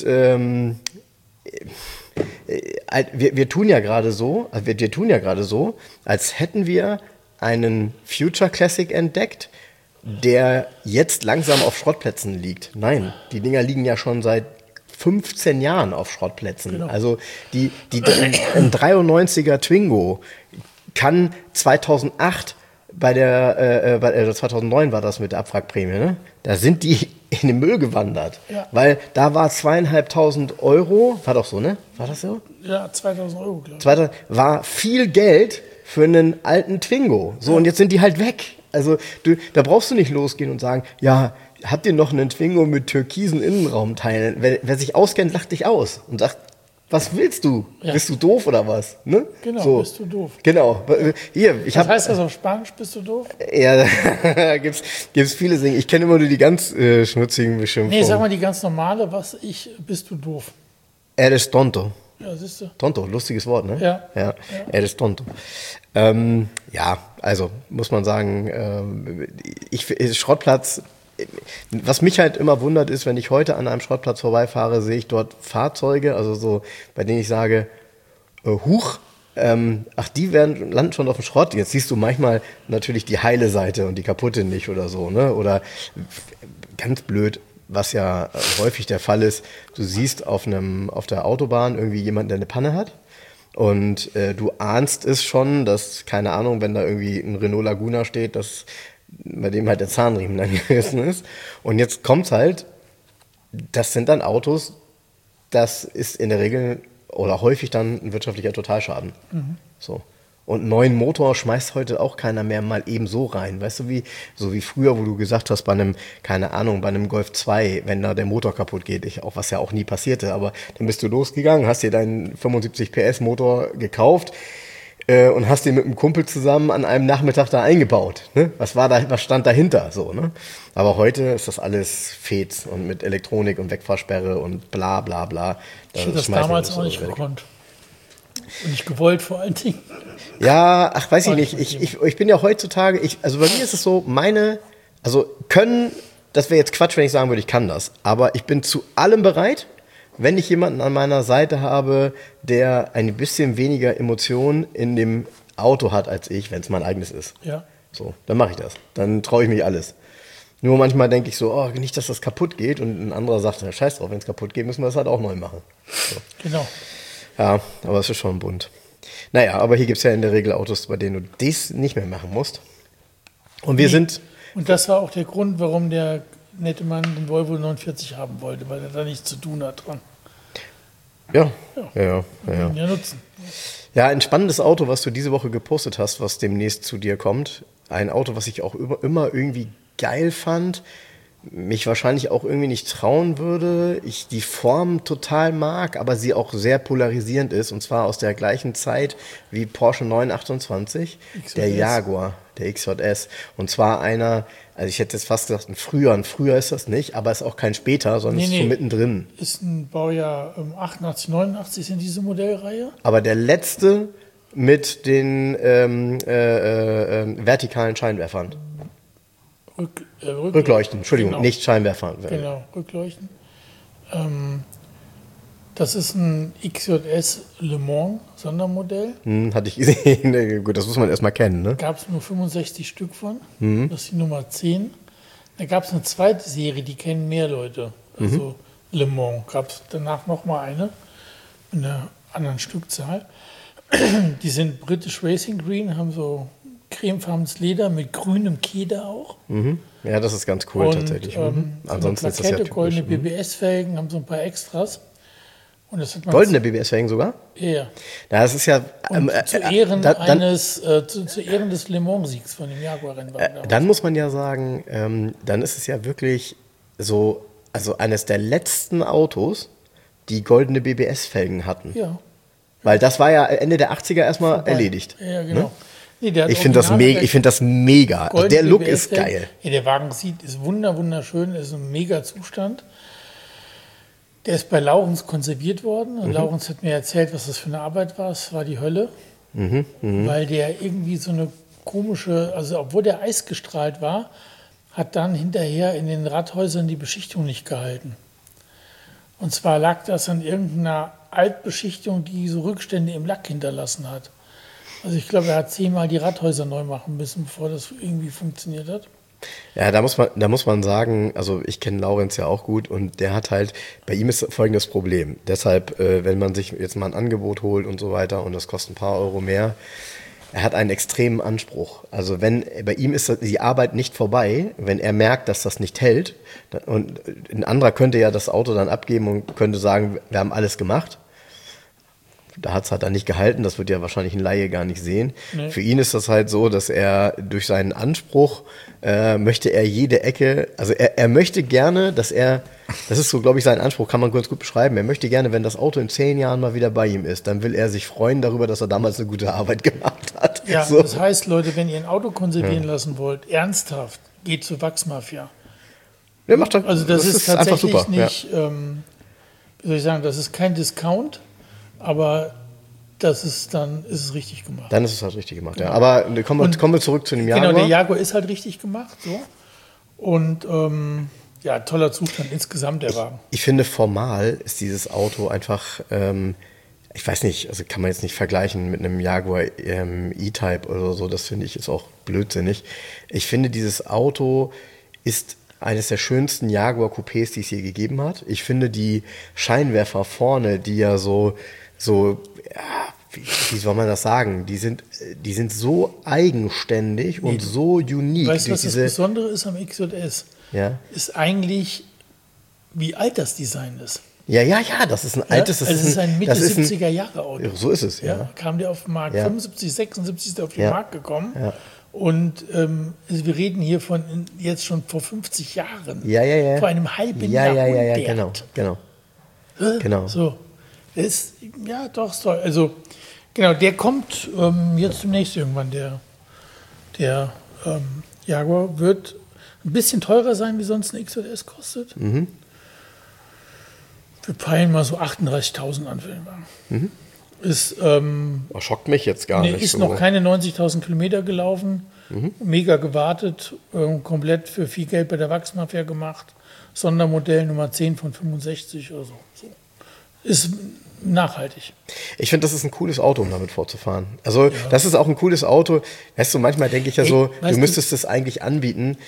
wir tun ja gerade so, als hätten wir einen Future Classic entdeckt, der jetzt langsam auf Schrottplätzen liegt. Nein, die Dinger liegen ja schon seit 15 Jahren auf Schrottplätzen. Genau. Also ein 93er Twingo kann 2008 bei 2009 war das mit der Abwrackprämie, ne? Da sind die in den Müll gewandert. Ja. Weil da war 2.500 Euro, war doch so, ne? War das so? Ja, 2.000 Euro, glaube ich. War viel Geld für einen alten Twingo. So, ja. Und jetzt sind die halt weg. Also, da brauchst du nicht losgehen und sagen, ja, habt ihr noch einen Twingo mit türkisen Innenraumteilen? Wer sich auskennt, lacht dich aus und sagt, was willst du? Ja. Bist du doof oder was? Ne? Genau, so. Bist du doof. Genau. Hier, was heißt das auf Spanisch, bist du doof? Ja, da gibt's viele Dinge. Ich kenne immer nur die ganz schnutzigen Beschimpfungen. Nee, sag mal die ganz normale, bist du doof? Eres tonto. Ja, siehst du. Tonto, lustiges Wort, ne? Ja. Eres tonto. Ja, also muss man sagen, Schrottplatz. Was mich halt immer wundert ist, wenn ich heute an einem Schrottplatz vorbeifahre, sehe ich dort Fahrzeuge, also so, bei denen ich sage, die landen schon auf dem Schrott. Jetzt siehst du manchmal natürlich die heile Seite und die kaputte nicht oder so, ne? Oder ganz blöd, was ja häufig der Fall ist, du siehst auf der Autobahn irgendwie jemanden, der eine Panne hat. Und du ahnst es schon, dass, keine Ahnung, wenn da irgendwie ein Renault Laguna steht, bei dem halt der Zahnriemen dann gerissen ist. Und jetzt kommt's halt, das sind dann Autos, das ist in der Regel oder häufig dann ein wirtschaftlicher Totalschaden. Mhm. So. Und einen neuen Motor schmeißt heute auch keiner mehr mal eben so rein. Weißt du, so wie früher, wo du gesagt hast, bei einem Golf 2, wenn da der Motor kaputt geht, was ja auch nie passierte, aber dann bist du losgegangen, hast dir deinen 75 PS Motor gekauft, und hast den mit einem Kumpel zusammen an einem Nachmittag da eingebaut. Ne? Was stand dahinter? So, ne? Aber heute ist das alles Fets und mit Elektronik und Wegfahrsperre und bla bla bla. Ich hätte das damals auch nicht gekonnt. Und nicht gewollt vor allen Dingen. Ja, ach, weiß ich nicht. Ich bin ja heutzutage, also bei mir ist es so, das wäre jetzt Quatsch, wenn ich sagen würde, ich kann das. Aber ich bin zu allem bereit, wenn ich jemanden an meiner Seite habe, der ein bisschen weniger Emotionen in dem Auto hat als ich, wenn es mein eigenes ist. Ja. So, dann mache ich das. Dann traue ich mich alles. Nur manchmal denke ich so, oh, nicht, dass das kaputt geht. Und ein anderer sagt, na, scheiß drauf, wenn es kaputt geht, müssen wir das halt auch neu machen. So. Genau. Ja, aber es ist schon bunt. Naja, aber hier gibt es ja in der Regel Autos, bei denen du dies nicht mehr machen musst. Und wir sind... Und das war auch der Grund, warum der nette Mann den Volvo 49 haben wollte, weil er da nichts zu tun hat dran. Ja. Ja, nutzen. Ja, ein spannendes Auto, was du diese Woche gepostet hast, was demnächst zu dir kommt. Ein Auto, was ich auch immer irgendwie geil fand, mich wahrscheinlich auch irgendwie nicht trauen würde. Ich die Form total mag, aber sie auch sehr polarisierend ist. Und zwar aus der gleichen Zeit wie Porsche 928, XJS. der Jaguar, der XJS. Und zwar einer, also ich hätte jetzt fast gesagt, ein früher ist das nicht, aber ist auch kein später, sondern ist so mittendrin. Ist ein Baujahr 88, 89 in diese Modellreihe. Aber der letzte mit den vertikalen Scheinwerfern. Rückleuchten, Entschuldigung, genau. Nicht Scheinwerfer. Genau, Rückleuchten. Das ist ein XJS Le Mans Sondermodell. Hatte ich gesehen. Gut, das muss man erstmal kennen, ne? Gab es nur 65 Stück von. Das ist die Nummer 10. Da gab es eine zweite Serie, die kennen mehr Leute. Also Le Mans gab es danach nochmal eine mit einer anderen Stückzahl. Die sind British Racing Green, haben so cremefarbenes Leder mit grünem Keder auch. Ja, das ist ganz cool tatsächlich. Ansonsten ist das ja Plakette, typisch. goldene BBS-Felgen, haben so ein paar Extras. Und das hat man Goldene BBS-Felgen sogar? Ja. Ja, das ist ja... zu Ehren zu Ehren des Le Mans-Siegs von dem Jaguar-Rennwagen. Dann muss man ja sagen, dann ist es ja wirklich so, also eines der letzten Autos, die goldene BBS-Felgen hatten. Ja. Weil das war ja Ende der 80er erstmal erledigt. Ja, genau. Ne? Nee, der hat Ich finde das mega. Also der Look ist BBS-Felgen. geil. Ja, der Wagen ist wunderschön, ist ein mega Zustand. Der ist bei Laurens konserviert worden. Und Laurens hat mir erzählt, was das für eine Arbeit war. Es war die Hölle. Weil der irgendwie so eine komische, also obwohl der eisgestrahlt war, hat dann hinterher in den Radhäusern die Beschichtung nicht gehalten. Und zwar lag das an irgendeiner Altbeschichtung, die so Rückstände im Lack hinterlassen hat. Also ich glaube, er hat 10-mal die Radhäuser neu machen müssen, bevor das irgendwie funktioniert hat. Ja, da muss man sagen, also ich kenne Laurenz ja auch gut und der hat halt, bei ihm ist folgendes Problem. Deshalb, wenn man sich jetzt mal ein Angebot holt und so weiter und das kostet ein paar Euro mehr, er hat einen extremen Anspruch. Also bei ihm ist die Arbeit nicht vorbei, wenn er merkt, dass das nicht hält. Und ein anderer könnte ja das Auto dann abgeben und könnte sagen, wir haben alles gemacht. Da hat es halt dann nicht gehalten, das wird ja wahrscheinlich ein Laie gar nicht sehen. Nee. Für ihn ist das halt so, dass er durch seinen Anspruch möchte er jede Ecke, also er möchte gerne, das ist so, glaube ich, sein Anspruch, kann man ganz gut beschreiben. Er möchte gerne, wenn das Auto in 10 Jahren mal wieder bei ihm ist, dann will er sich freuen darüber, dass er damals eine gute Arbeit gemacht hat. Ja, so. Das heißt, Leute, wenn ihr ein Auto konservieren lassen wollt, ernsthaft, geht zur Wachsmafia. Ja, macht das. Also das ist tatsächlich einfach super. Nicht, wie soll ich sagen, das ist kein Discount, aber ist es richtig gemacht. Dann ist es halt richtig gemacht, ja. Aber kommen wir zurück zu dem Jaguar. Genau, der Jaguar ist halt richtig gemacht, so. Und toller Zustand insgesamt der Wagen. Ich finde, formal ist dieses Auto einfach, ich weiß nicht, also kann man jetzt nicht vergleichen mit einem Jaguar E-Type oder so, das finde ich ist auch blödsinnig. Ich finde, dieses Auto ist eines der schönsten Jaguar-Coupés, die es je gegeben hat. Ich finde die Scheinwerfer vorne, die ja wie soll man das sagen? Die sind so eigenständig und so unique. Weißt du, was das Besondere ist am XJS? Ja. Ist eigentlich, wie alt das Design ist. Ja, das ist ein altes... Es ist ein Mitte-70er-Jahre-Auto. So ist es, ja. Kam der auf den Markt, 75, 76 ist der auf den Markt gekommen. Ja. Und wir reden hier von jetzt schon vor 50 Jahren. Ja. Vor einem halben Jahrhundert. Genau. So. Ist toll. Also, genau, der kommt jetzt demnächst irgendwann. Der Jaguar wird ein bisschen teurer sein, wie sonst ein XJS kostet. Wir peilen mal so 38.000 an für den Wagen. Ist, Schockt mich jetzt gar nicht. ist so. noch keine 90.000 Kilometer gelaufen, mega gewartet, komplett für viel Geld bei der Wachsmafia gemacht. Sondermodell Nummer 10 von 65 oder so. Ist nachhaltig. Ich finde, das ist ein cooles Auto, um damit vorzufahren. Also, das ist auch ein cooles Auto. Weißt du, manchmal denke ich ja so, du müsstest das eigentlich anbieten.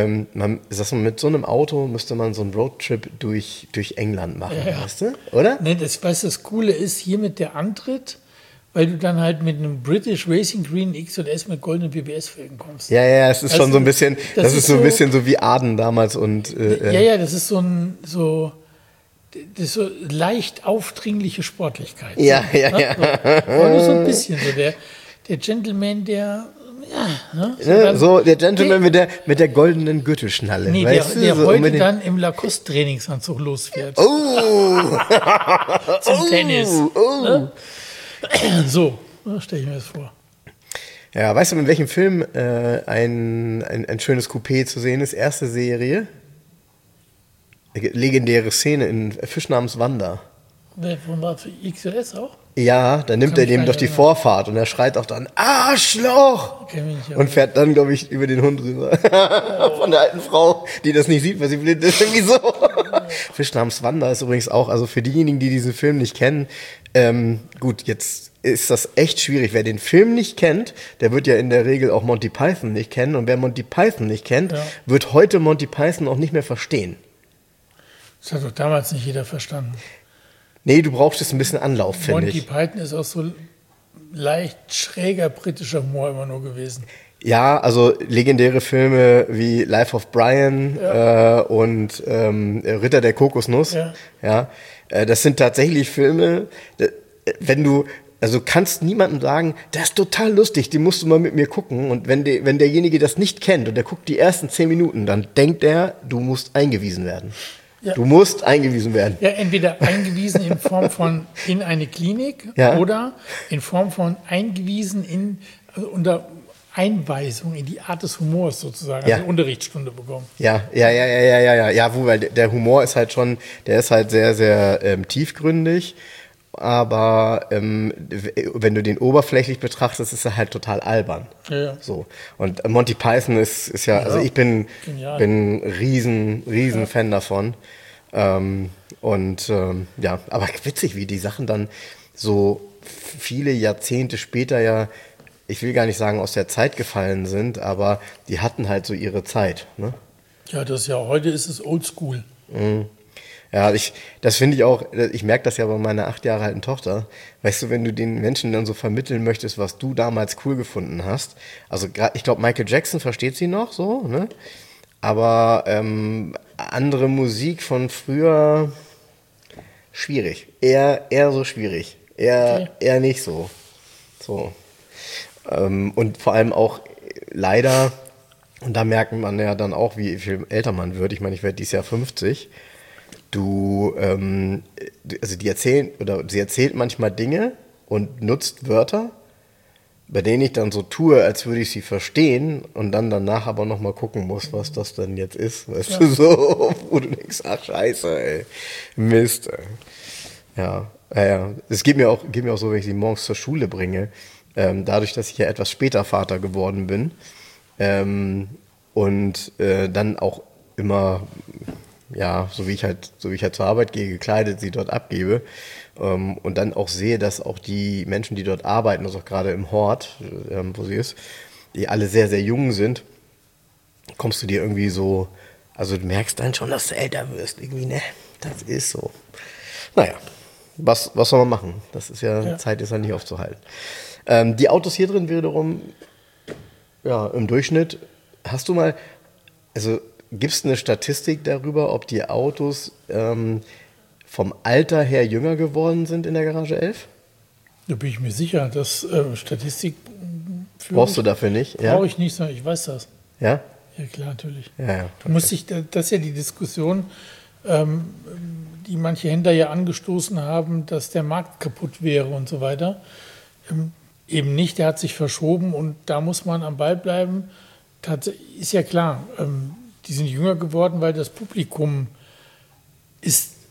Mit so einem Auto müsste man so einen Roadtrip durch England machen, weißt du? Oder? Ne, das Coole ist hier mit der Antritt, weil du dann halt mit einem British Racing Green XJS mit goldenen BBS-Felgen kommst. Ja, es ist schon so ein bisschen, das ist so ein bisschen so wie Aden damals und. Das ist so leicht aufdringliche Sportlichkeit. Ja. Aber so ein bisschen so der Gentleman, der. Der Gentleman mit der goldenen Gürtelschnalle. Nee, weißt der so heute dann im Lacoste-Trainingsanzug losfährt. Oh! Zum Tennis. Ne? So stelle ich mir das vor. Ja, weißt du, in welchem Film ein schönes Coupé zu sehen ist? Erste Serie. Legendäre Szene in Fisch namens Wanda. Von war für XLS auch? Ja, da nimmt er dem doch die Vorfahrt und er schreit auch dann Arschloch! Und fährt dann, glaube ich, über den Hund rüber. Von der alten Frau, die das nicht sieht, weil sie blind ist. Irgendwie so. Fisch namens Wanda ist übrigens auch, also für diejenigen, die diesen Film nicht kennen, gut, jetzt ist das echt schwierig. Wer den Film nicht kennt, der wird ja in der Regel auch Monty Python nicht kennen. Und wer Monty Python nicht kennt, wird heute Monty Python auch nicht mehr verstehen. Das hat doch damals nicht jeder verstanden. Nee, du brauchst jetzt ein bisschen Anlauf, finde ich. Monty Python ist auch so leicht schräger britischer Humor immer nur gewesen. Ja, also legendäre Filme wie Life of Brian und Ritter der Kokosnuss. Ja, das sind tatsächlich Filme, wenn du, also kannst niemandem sagen, das ist total lustig, den musst du mal mit mir gucken. Und wenn derjenige das nicht kennt und der guckt die ersten 10 Minuten, dann denkt er, du musst eingewiesen werden. Ja. Du musst eingewiesen werden. Ja, entweder eingewiesen in Form von in eine Klinik oder in Form von eingewiesen unter Einweisung in die Art des Humors sozusagen, also eine Unterrichtsstunde bekommen. Ja, weil der Humor ist halt schon, der ist halt sehr, sehr tiefgründig. Aber wenn du den oberflächlich betrachtest, ist er halt total albern. Ja. So. Und Monty Python ist ja, also ich bin riesen Fan davon. Aber witzig, wie die Sachen dann so viele Jahrzehnte später ich will gar nicht sagen aus der Zeit gefallen sind, aber die hatten halt so ihre Zeit. Ne? Ja, heute ist es oldschool. Mhm. Ja, das finde ich auch, ich merke das ja bei meiner 8 Jahre alten Tochter. Weißt du, wenn du den Menschen dann so vermitteln möchtest, was du damals cool gefunden hast. Also ich glaube, Michael Jackson versteht sie noch so, ne? Aber andere Musik von früher, schwierig. Eher so schwierig. Eher nicht so. Und vor allem auch leider, und da merkt man ja dann auch, wie viel älter man wird. Ich meine, ich werde dieses Jahr 50. Sie erzählt manchmal Dinge und nutzt Wörter, bei denen ich dann so tue, als würde ich sie verstehen und dann danach aber nochmal gucken muss, was das denn jetzt ist, weißt du, so, wo du denkst, ach scheiße, ey, Mist, ey. Ja. Es geht mir auch so, wenn ich sie morgens zur Schule bringe, dadurch, dass ich ja etwas später Vater geworden bin und dann auch immer so wie ich halt zur Arbeit gehe, gekleidet sie dort abgebe und dann auch sehe, dass auch die Menschen, die dort arbeiten, also auch gerade im Hort, wo sie ist, die alle sehr, sehr jung sind, kommst du dir irgendwie so, also du merkst dann schon, dass du älter wirst, irgendwie, ne, das ist so. Naja, was soll man machen? Das ist Zeit ist ja nicht aufzuhalten. Die Autos hier drin wiederum, im Durchschnitt, hast du mal, also gibt es eine Statistik darüber, ob die Autos vom Alter her jünger geworden sind in der Garage 11? Da bin ich mir sicher, dass Statistik brauchst du dafür nicht? Brauche ich nicht, sondern ich weiß das. Ja? Ja, klar, natürlich. Ja, du musst das ist ja die Diskussion, die manche Händler ja angestoßen haben, dass der Markt kaputt wäre und so weiter. Eben nicht, der hat sich verschoben und da muss man am Ball bleiben. Ist ja klar, die sind jünger geworden, weil das Publikum ist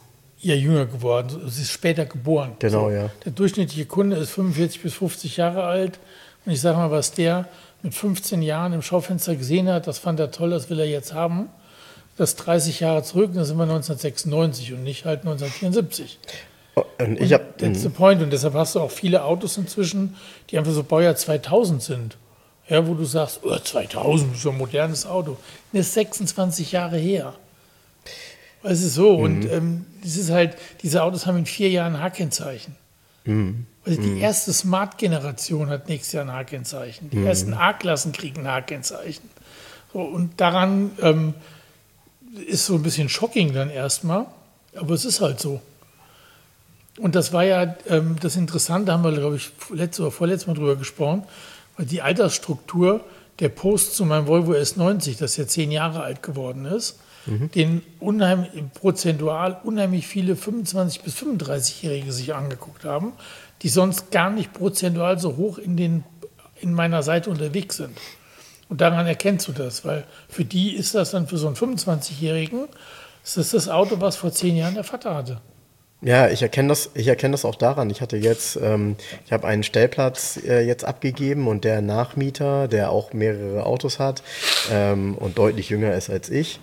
eher jünger geworden. Sie ist später geboren. Genau, ja. Der durchschnittliche Kunde ist 45 bis 50 Jahre alt. Und ich sage mal, was der mit 15 Jahren im Schaufenster gesehen hat, das fand er toll, das will er jetzt haben. Das 30 Jahre zurück, dann sind wir 1996 und nicht halt 1974. Und That's the point. Und deshalb hast du auch viele Autos inzwischen, die einfach so Baujahr 2000 sind. Ja, wo du sagst, 2000, so ein modernes Auto. Das ist 26 Jahre her. Es ist so. Und es ist halt, diese Autos haben in 4 Jahren ein H-Kennzeichen. Also die erste Smart-Generation hat nächstes Jahr ein H-Kennzeichen. Die ersten A-Klassen kriegen ein H-Kennzeichen. So, und daran ist so ein bisschen shocking dann erstmal. Aber es ist halt so. Und das war ja das Interessante, da haben wir, glaube ich, letztes oder vorletztes Mal drüber gesprochen, weil die Altersstruktur der Post zu meinem Volvo S90, das ja 10 Jahre alt geworden ist, den prozentual unheimlich viele 25- bis 35-Jährige sich angeguckt haben, die sonst gar nicht prozentual so hoch in meiner Seite unterwegs sind. Und daran erkennst du das, weil für die ist das dann für so einen 25-Jährigen, ist das Auto, was vor 10 Jahren der Vater hatte. Ja, ich erkenne das auch daran. Ich hatte jetzt, ich habe einen Stellplatz jetzt abgegeben und der Nachmieter, der auch mehrere Autos hat und deutlich jünger ist als ich,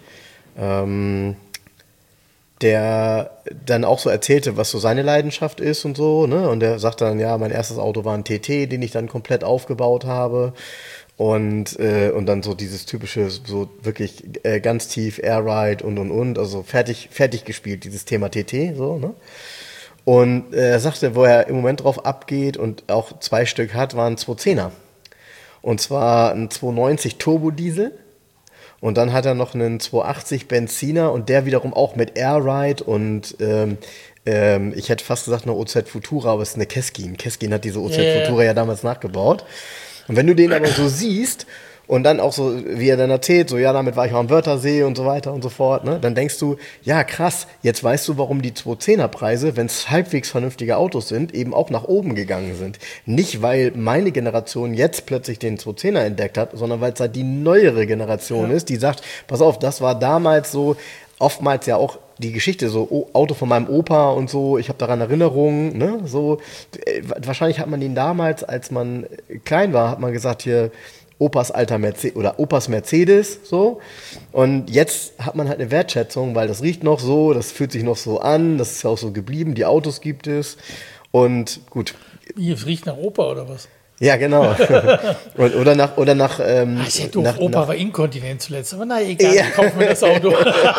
der dann auch so erzählte, was so seine Leidenschaft ist und so, ne? Und der sagt dann, ja, mein erstes Auto war ein TT, den ich dann komplett aufgebaut habe. Und dann so dieses typische, so wirklich ganz tief Air-Ride und, also fertig gespielt, dieses Thema TT, so, ne? Und er sagte, wo er im Moment drauf abgeht und auch 2 Stück hat, waren 210er. Und zwar ein 290 Turbodiesel. Und dann hat er noch einen 280 Benziner und der wiederum auch mit Air-Ride und ich hätte fast gesagt eine OZ Futura, aber es ist eine Keskin. Keskin hat diese OZ Futura ja damals nachgebaut. Und wenn du den aber so siehst und dann auch so, wie er dann erzählt, so ja, damit war ich auch am Wörthersee und so weiter und so fort, ne, dann denkst du, ja krass, jetzt weißt du, warum die 210er-Preise, wenn es halbwegs vernünftige Autos sind, eben auch nach oben gegangen sind. Nicht, weil meine Generation jetzt plötzlich den 210er entdeckt hat, sondern weil es halt die neuere Generation ist, die sagt, pass auf, das war damals so, oftmals ja auch die Geschichte, so Auto von meinem Opa und so, ich habe daran Erinnerungen, ne, so, wahrscheinlich hat man ihn damals, als man klein war, hat man gesagt, hier, Opas alter Mercedes oder Opas Mercedes, so, und jetzt hat man halt eine Wertschätzung, weil das riecht noch so, das fühlt sich noch so an, das ist ja auch so geblieben, die Autos gibt es und gut. Wie, es riecht nach Opa oder was? Ja, genau. oder nach ist ja doof, Opa war inkontinent zuletzt, aber na egal, ich kaufe mir das Auto.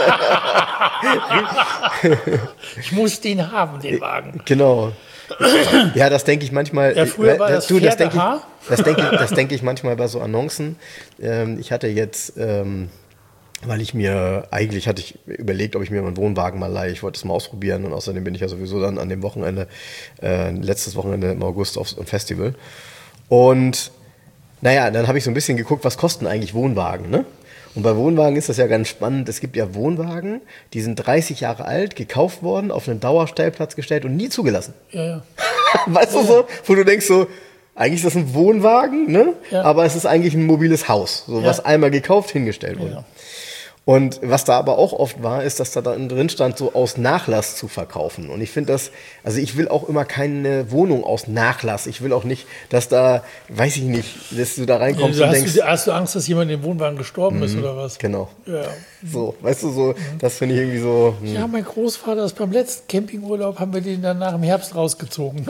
Ich muss den haben, den Wagen. Genau. Ja, das denke ich manchmal. Ja, früher war das Pferdehaar. Das denke ich manchmal bei so Annoncen. Ich hatte jetzt, weil eigentlich hatte ich überlegt, ob ich mir meinen Wohnwagen mal leihe. Ich wollte es mal ausprobieren und außerdem bin ich ja sowieso dann an dem Wochenende, letztes Wochenende im August auf einem Festival. Und naja, dann habe ich so ein bisschen geguckt, was kosten eigentlich Wohnwagen, ne? Und bei Wohnwagen ist das ja ganz spannend. Es gibt ja Wohnwagen, die sind 30 Jahre alt, gekauft worden, auf einen Dauerstellplatz gestellt und nie zugelassen. Ja. Weißt du so, wo du denkst so, eigentlich ist das ein Wohnwagen, ne? Ja. Aber es ist eigentlich ein mobiles Haus, so was einmal gekauft, hingestellt wurde. Ja. Und was da aber auch oft war, ist, dass da drin stand, so aus Nachlass zu verkaufen. Und ich finde das, also ich will auch immer keine Wohnung aus Nachlass. Ich will auch nicht, dass da, weiß ich nicht, dass du da reinkommst und denkst... Hast du Angst, dass jemand im Wohnwagen gestorben ist oder was? Genau. Ja. So, weißt du, so, das finde ich irgendwie so... Ja, mein Großvater ist beim letzten Campingurlaub, haben wir den dann nach dem Herbst rausgezogen.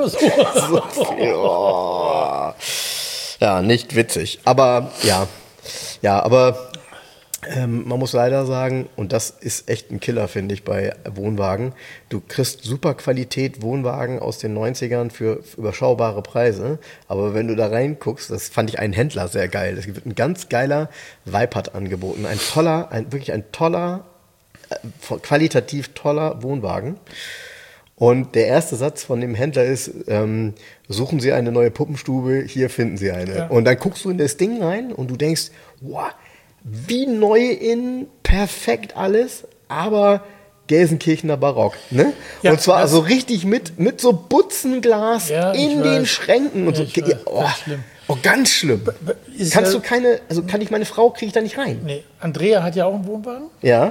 Ja, nicht witzig. Aber, aber... man muss leider sagen, und das ist echt ein Killer, finde ich, bei Wohnwagen, du kriegst super Qualität Wohnwagen aus den 90ern für überschaubare Preise, aber wenn du da reinguckst, das fand ich einen Händler sehr geil, es wird ein ganz geiler Weipert angeboten, wirklich ein toller, qualitativ toller Wohnwagen. Und der erste Satz von dem Händler ist, suchen Sie eine neue Puppenstube, hier finden Sie eine. Ja. Und dann guckst du in das Ding rein und du denkst, wow, wie neu perfekt alles, aber Gelsenkirchener Barock, ne? Ja, und zwar also richtig mit so Butzenglas in den Schränken und so. Ganz schlimm. Kannst du kann ich meine Frau, kriege ich da nicht rein. Nee, Andrea hat ja auch einen Wohnwagen. Ja.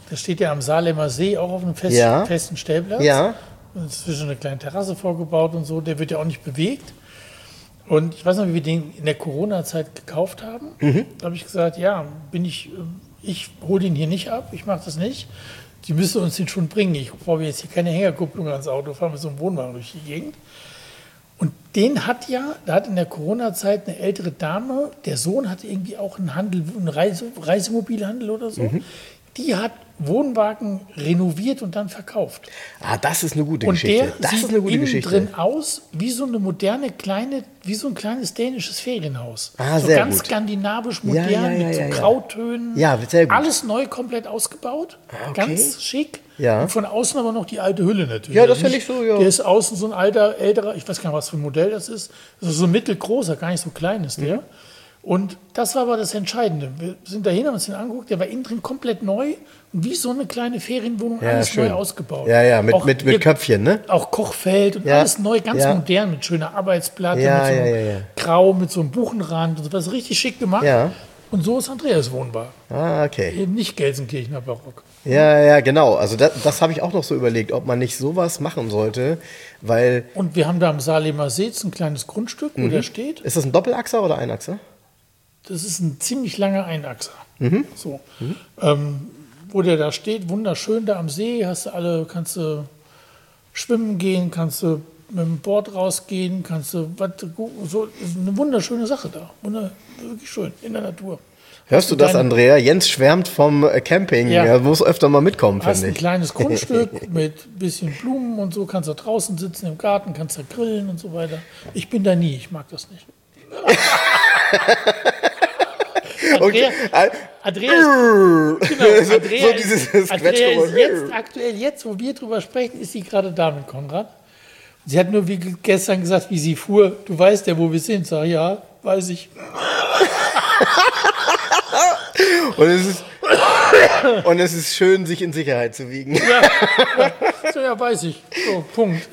Das steht ja am Saarlemmer See, auch auf einem Ja. festen Stellplatz. Ja. Und inzwischen eine kleine Terrasse vorgebaut und so. Der wird ja auch nicht bewegt. Und ich weiß noch, wie wir den in der Corona-Zeit gekauft haben. Da habe ich gesagt, ja, ich hole den hier nicht ab, ich mache das nicht. Die müssen uns den schon bringen. Ich brauche jetzt hier keine Hängerkupplung ans Auto, fahren mit so einem Wohnwagen durch die Gegend. Und da hat in der Corona-Zeit eine ältere Dame, der Sohn hatte irgendwie auch einen Handel, einen Reisemobilhandel oder so. Die hat Wohnwagen renoviert und dann verkauft. Das ist eine gute Und Geschichte. der sieht eine gute innen Geschichte. drin aus wie so eine moderne wie so ein kleines dänisches Ferienhaus. So sehr ganz gut. skandinavisch Ja, modern, ja, mit so ja. Grautönen. Ja, sehr gut. Alles neu, komplett ausgebaut. Okay. Ganz schick. Ja. Und von außen aber noch die alte Hülle natürlich. Ja, das Also finde ich so, ja. Der ist außen so ein älterer, ich weiß gar nicht, was für ein Modell das ist. Also so ein mittelgroßer, gar nicht so klein ist der. Und das war aber das Entscheidende. Wir sind dahin, haben uns den angeguckt, der war innen drin komplett neu und wie so eine kleine Ferienwohnung, Ja, alles schön. neu ausgebaut. Ja, Auch mit ihr- Köpfchen, ne? Auch Kochfeld und Ja, alles neu, ganz ja. modern, mit schöner Arbeitsplatte, Ja, mit so einem ja. Grau, mit so einem Buchenrand und so was richtig schick gemacht. Ja. Und so ist Andreas wohnbar. Okay. Eben nicht Gelsenkirchener Barock. Ja, genau. Also das habe ich auch noch so überlegt, ob man nicht sowas machen sollte, weil... Und wir haben da am Saarlemer See ein kleines Grundstück, wo der steht. Ist das ein Doppelachser oder Einachser? Das ist ein ziemlich langer Einachser. So. Wo der da steht, wunderschön da am See, kannst du schwimmen gehen, kannst du mit dem Board rausgehen, so ist eine wunderschöne Sache da. Wirklich schön, in der Natur. Hörst du das, Andrea? Jens schwärmt vom Camping. Ja. Er muss öfter mal mitkommen, Hast finde ein ich. kleines Grundstück mit bisschen Blumen und so, kannst da draußen sitzen im Garten, kannst da grillen und so weiter. Ich bin da nie, ich mag das nicht. Andrea, genau, so Andrea, dieses Andrea ist Quetschgeräusch. aktuell jetzt, wo wir drüber sprechen, ist sie gerade da mit Konrad. Sie hat nur wie gestern gesagt, wie sie fuhr, du weißt ja, wo wir sind. Sag ja, weiß ich. Und es ist schön, sich in Sicherheit zu wiegen. Ja, weiß ich. So, Punkt.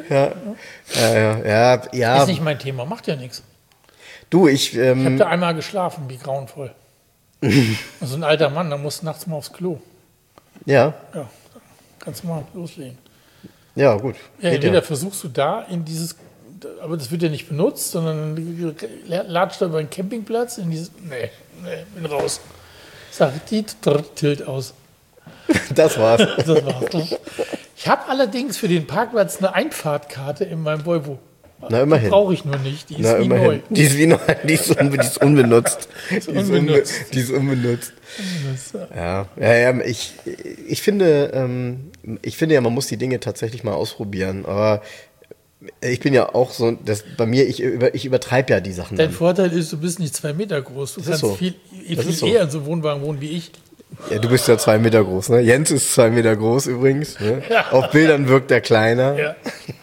Ja. Ist nicht mein Thema, macht ja nichts. Du, Ich habe da einmal geschlafen, wie grauenvoll. So ein alter Mann, der muss nachts mal aufs Klo. ja, Ja, kannst du mal loslegen. ja, gut. Ja, Geht entweder versuchst du da aber das wird ja nicht benutzt, sondern latscht da über einen Campingplatz in dieses, nee, bin raus. Sag, tilt aus. Das war's. Das war's. Ich habe allerdings für den Parkplatz eine Einfahrtkarte in meinem Volvo. Na, immerhin. Brauche ich nur nicht, die ist Na, wie immerhin. neu. Die ist wie neu. Die ist unbenutzt. Die ist unbenutzt. Ja. Ich finde ja, man muss die Dinge tatsächlich mal ausprobieren. Aber ich bin ja auch so, bei mir, ich übertreibe ja die Sachen. Dein dann. Vorteil ist, du bist nicht 2 Meter groß. Du kannst so. viel ist so. eher in so einem Wohnwagen wohnen wie ich. Ja, du bist ja 2 Meter groß, ne? Jens ist 2 Meter groß übrigens. Ne? Ja. Auf Bildern wirkt er kleiner. Ja.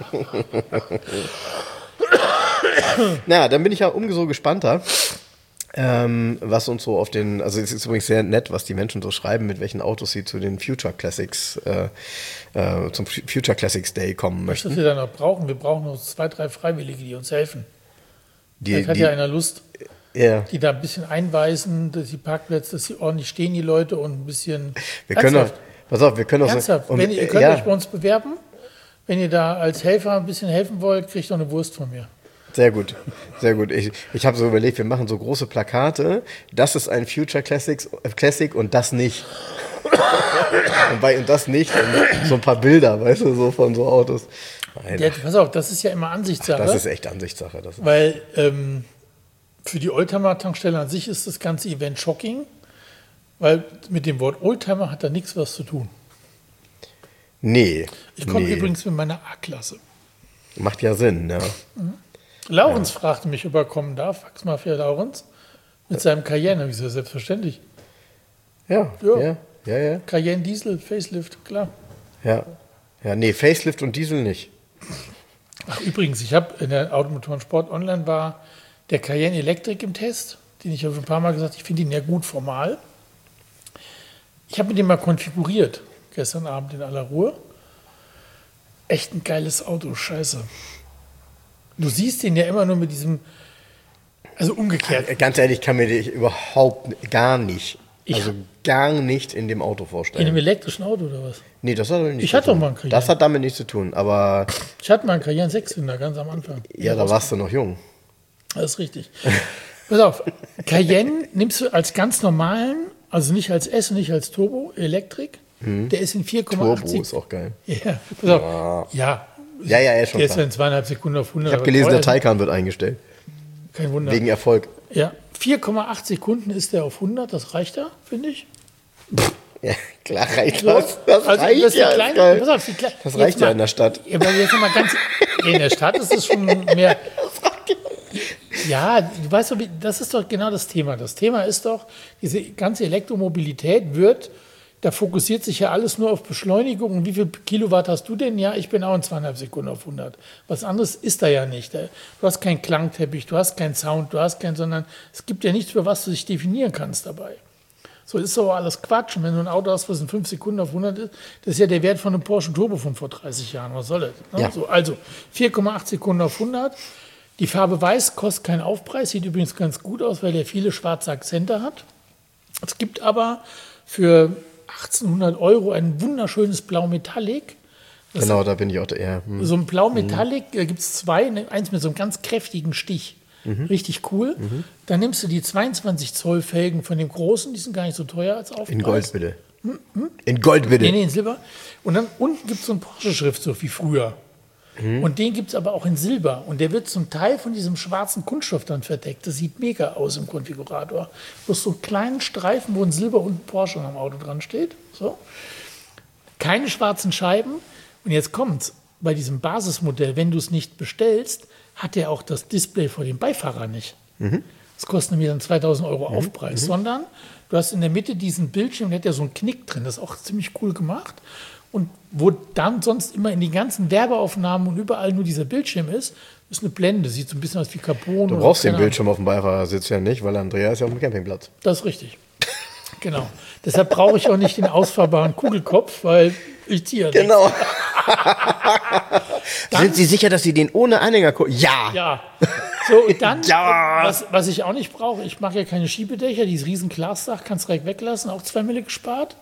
Na, dann bin ich ja umso gespannter, was uns so also es ist übrigens sehr nett, was die Menschen so schreiben, mit welchen Autos sie zu den Future Classics, zum Future Classics Day kommen Was möchten. wir dann noch brauchen, wir brauchen noch 2, 3 Freiwillige, die uns helfen. Die, Vielleicht hat ja einer Lust, ja, die da ein bisschen einweisen, dass die Parkplätze, dass sie ordentlich stehen, die Leute, und ein bisschen wir können doch, ernsthaft. pass auf, wir können doch Ernsthaft, und, ihr könnt ja, euch bei uns bewerben. Wenn ihr da als Helfer ein bisschen helfen wollt, kriegt ihr eine Wurst von mir. sehr gut, sehr gut. Ich habe so überlegt, wir machen so große Plakate, das ist ein Future Classic und das nicht. und das nicht, und so ein paar Bilder, weißt du, so von so Autos. Nein, Ja, pass auf, das ist ja immer Ansichtssache. das ist echt Ansichtssache. Weil für die Oldtimer-Tankstelle an sich ist das ganze Event shocking, weil mit dem Wort Oldtimer hat da nichts was zu tun. Nee. Ich komme übrigens mit meiner A-Klasse. Macht ja Sinn, ja. Laurens fragte mich, ob er kommen darf. Faxmafia Laurens. Mit seinem Cayenne. Habe ich gesagt, selbstverständlich. Ja. Cayenne Diesel, Facelift, klar. Ja, nee, Facelift und Diesel nicht. Ach, übrigens, ich habe in der Automotoren-Sport Online war der Cayenne Electric im Test, den ich habe schon ein paar Mal gesagt, ich finde ihn ja gut formal. Ich habe mit dem mal konfiguriert, gestern Abend in aller Ruhe. Echt ein geiles Auto, scheiße. Du siehst den ja immer nur mit diesem, also umgekehrt. Ganz ehrlich, kann mir die überhaupt gar nicht. Ich Also gar nicht in dem Auto In vorstellen. einem elektrischen Auto oder was? Nee, das hat damit nichts Ich zu hatte doch tun. mal einen Cayenne. Das hat damit nichts zu tun, aber Ich hatte mal einen Cayenne 6-Zylinder ganz am Anfang. ja, da warst du noch jung. Das ist richtig. Pass auf, Cayenne nimmst du als ganz normalen, also nicht als S, nicht als Turbo, Elektrik. Der ist in 4,8 Turbo ist auch geil. Ja, pass auf. Ja. Ja, schon Der ist klar. in 2,5 Sekunden auf 100. Ich habe gelesen, der Taycan wird eingestellt. Kein Wunder. Wegen Erfolg. Ja, 4,8 Sekunden ist der auf 100, das reicht da, finde ich. Ja, klar reicht So, das. Das also reicht das ist ja. die Ist kleine, geil. pass auf, die kleine, Das jetzt reicht ja mal- in der Stadt. Ja, aber jetzt noch mal ganz, in der Stadt ist es schon mehr. Ja, du weißt doch, das ist doch genau das Thema. Das Thema ist doch, diese ganze Elektromobilität da fokussiert sich ja alles nur auf Beschleunigung. Und wie viel Kilowatt hast du denn? Ja, ich bin auch in 2,5 Sekunden auf 100. Was anderes ist da ja nicht. Du hast keinen Klangteppich, du hast keinen Sound, sondern es gibt ja nichts, für was du dich definieren kannst dabei. So ist aber alles Quatsch. Und wenn du ein Auto hast, was in 5 Sekunden auf 100 ist, das ist ja der Wert von einem Porsche Turbo von vor 30 Jahren. Was soll das? Ne? Ja. So, also 4,8 Sekunden auf 100. Die Farbe Weiß kostet keinen Aufpreis, sieht übrigens ganz gut aus, weil der viele schwarze Akzente hat. Es gibt aber für 1800 € ein wunderschönes Blau Metallic. Genau, da bin ich auch eher. So ein Blau Metallic, da gibt es zwei, eins mit so einem ganz kräftigen Stich. Richtig cool. Dann nimmst du die 22 Zoll Felgen von dem großen, die sind gar nicht so teuer als Aufpreis. In Gold bitte. In Gold bitte. Nee, in Silber. Und dann unten gibt es so einen Porsche-Schriftzug wie früher. Und den gibt es aber auch in Silber. Und der wird zum Teil von diesem schwarzen Kunststoff dann verdeckt. Das sieht mega aus im Konfigurator. Du hast so einen kleinen Streifen, wo ein Silber und ein Porsche am Auto dran steht. So. Keine schwarzen Scheiben. Und jetzt kommt's. Bei diesem Basismodell, wenn du es nicht bestellst, hat er auch das Display vor dem Beifahrer nicht. Das kostet nämlich dann 2.000 € Aufpreis. Sondern du hast in der Mitte diesen Bildschirm, der hat ja so einen Knick drin. Das ist auch ziemlich cool gemacht. Und wo dann sonst immer in den ganzen Werbeaufnahmen und überall nur dieser Bildschirm ist eine Blende. Sieht so ein bisschen aus wie Carbon. Du brauchst den Bildschirm auf dem Beifahrersitz ja nicht, weil Andrea ist ja auf dem Campingplatz. Das ist richtig. Genau. Deshalb brauche ich auch nicht den ausfahrbaren Kugelkopf, weil ich ziehe ja nichts. Genau. Sind Sie sicher, dass Sie den ohne Anhänger gucken? Ja. Ja. So, und dann, Ja. was ich auch nicht brauche, ich mache ja keine Schiebedächer, dieses riesen Glasdach kannst du direkt weglassen, auch 2 Mille gespart.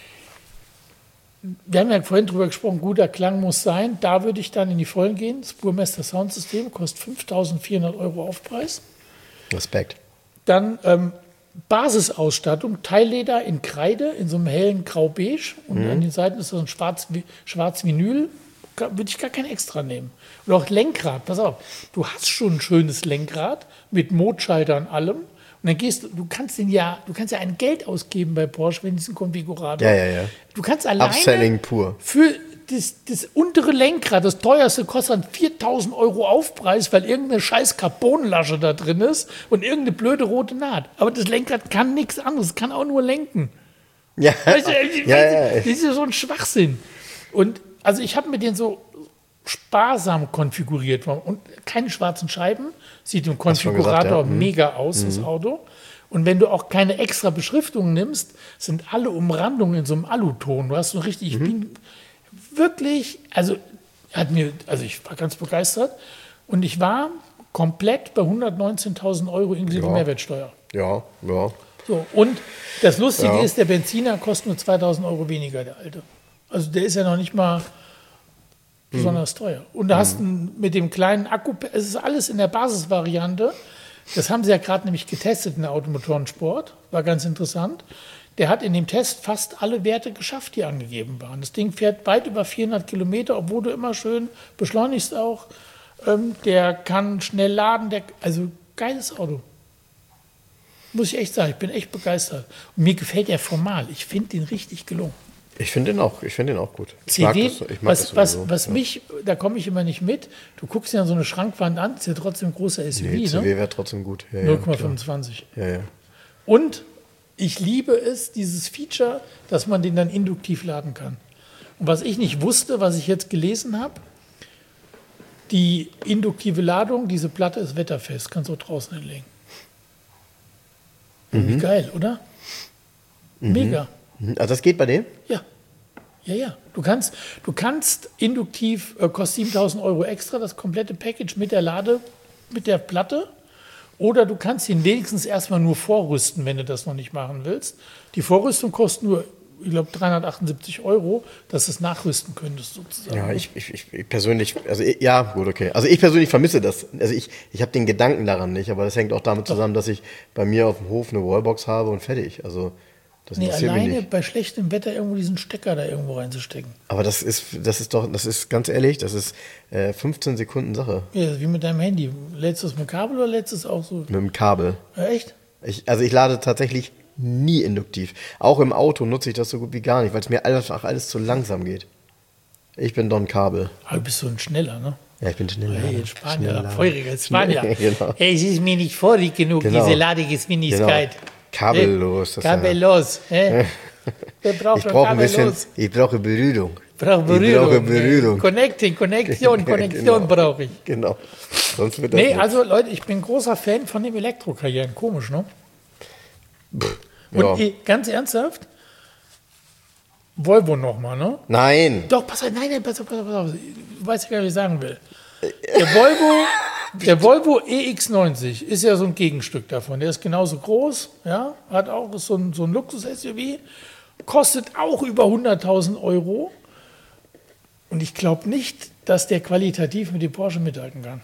Wir haben ja vorhin drüber gesprochen, guter Klang muss sein. Da würde ich dann in die Vollen gehen. Spurmaster Soundsystem kostet 5.400 € Aufpreis. Respekt. Dann Basisausstattung, Teilleder in Kreide, in so einem hellen Grau-Beige. Und an den Seiten ist so ein Schwarz-Vinyl. Würde ich gar kein extra nehmen. Und auch Lenkrad, pass auf, du hast schon ein schönes Lenkrad mit Modschalter und allem. Und dann du kannst ja ein Geld ausgeben bei Porsche, wenn diesen Konfigurator. Ja. Du kannst alleine Upselling pur. für das untere Lenkrad, das teuerste, kostet dann 4.000 € Aufpreis, weil irgendeine scheiß Carbonlasche da drin ist und irgendeine blöde rote Naht. Aber das Lenkrad kann nichts anderes, es kann auch nur lenken. Ja. Weißt du, Ja. das ist ja so ein Schwachsinn. Und also ich habe mir den so sparsam konfiguriert und keine schwarzen Scheiben. Sieht im Konfigurator mega aus, das Auto. Und wenn du auch keine extra Beschriftungen nimmst, sind alle Umrandungen in so einem Aluton. Du hast so richtig, ich bin wirklich, ich war ganz begeistert. Und ich war komplett bei 119.000 € inklusive Mehrwertsteuer. Ja. So, und das Lustige ist, der Benziner kostet nur 2.000 € weniger, der alte. Also der ist ja noch nicht mal besonders teuer. Und da hast du mit dem kleinen Akku, es ist alles in der Basisvariante. Das haben sie ja gerade nämlich getestet in der Automotorensport. War ganz interessant. Der hat in dem Test fast alle Werte geschafft, die angegeben waren. Das Ding fährt weit über 400 Kilometer, obwohl du immer schön beschleunigst auch. Der kann schnell laden. Also geiles Auto. Muss ich echt sagen, ich bin echt begeistert. Und mir gefällt der formal. Ich finde den richtig gelungen. Ich finde den auch gut. CD, ich mag das sowieso. was mich, da komme ich immer nicht mit. Du guckst ja so eine Schrankwand an, ist ja trotzdem ein großer SUV, Nee, ne? CW wäre trotzdem gut. Ja, 0,25. Ja. Und ich liebe es, dieses Feature, dass man den dann induktiv laden kann. Und was ich nicht wusste, was ich jetzt gelesen habe, die induktive Ladung, diese Platte ist wetterfest, kannst du auch draußen hinlegen. Wie geil, oder? Mega. Also das geht bei dem? Ja. Du kannst induktiv, kostet 7.000 € extra, das komplette Package mit der mit der Platte. Oder du kannst ihn wenigstens erstmal nur vorrüsten, wenn du das noch nicht machen willst. Die Vorrüstung kostet nur, ich glaube, 378 €, dass du es nachrüsten könntest sozusagen. Ja, ich persönlich, ja, gut, okay. Also ich persönlich vermisse das. Also ich habe den Gedanken daran nicht, aber das hängt auch damit zusammen, dass ich bei mir auf dem Hof eine Wallbox habe und fertig. Also das Nee, interessiert mich alleine nicht. bei schlechtem Wetter irgendwo diesen Stecker da irgendwo reinzustecken. Aber das ist ganz ehrlich, das ist 15 Sekunden Sache Ja, wie mit deinem Handy. Lädst du es mit Kabel oder lädst du es auch so? mit dem Kabel. Ja, echt? Ich lade tatsächlich nie induktiv. Auch im Auto nutze ich das so gut wie gar nicht, weil es mir einfach alles zu langsam geht. Ich bin Don Kabel. Aber du bist so ein Schneller, ne? Ja, ich bin schneller. Hey, in Spanien, Schneller. feuriger Spanier. Genau. Hey, es ist mir nicht vorig genug, Genau. diese Ladegeschwindigkeit. Genau. Kabellos. Kabellos. Hä? Wer braucht Ich doch brauche ein bisschen, kabellos? ich brauche Berührung. Brauche Berührung. Ich brauche Berührung. Konnexion Genau. brauche ich. Genau. Sonst wird das Nee, nichts. also Leute, ich bin großer Fan von dem Elektrokarrieren. Komisch, ne? Ja. Und ganz ernsthaft, Volvo nochmal, ne? Nein. Doch, pass auf, nein, pass auf. Du weißt ja gar nicht, was ich sagen will. Der Volvo EX90 ist ja so ein Gegenstück davon. Der ist genauso groß, ja, hat auch ist so ein Luxus-SUV, kostet auch über 100.000 €. Und ich glaube nicht, dass der qualitativ mit dem Porsche mithalten kann.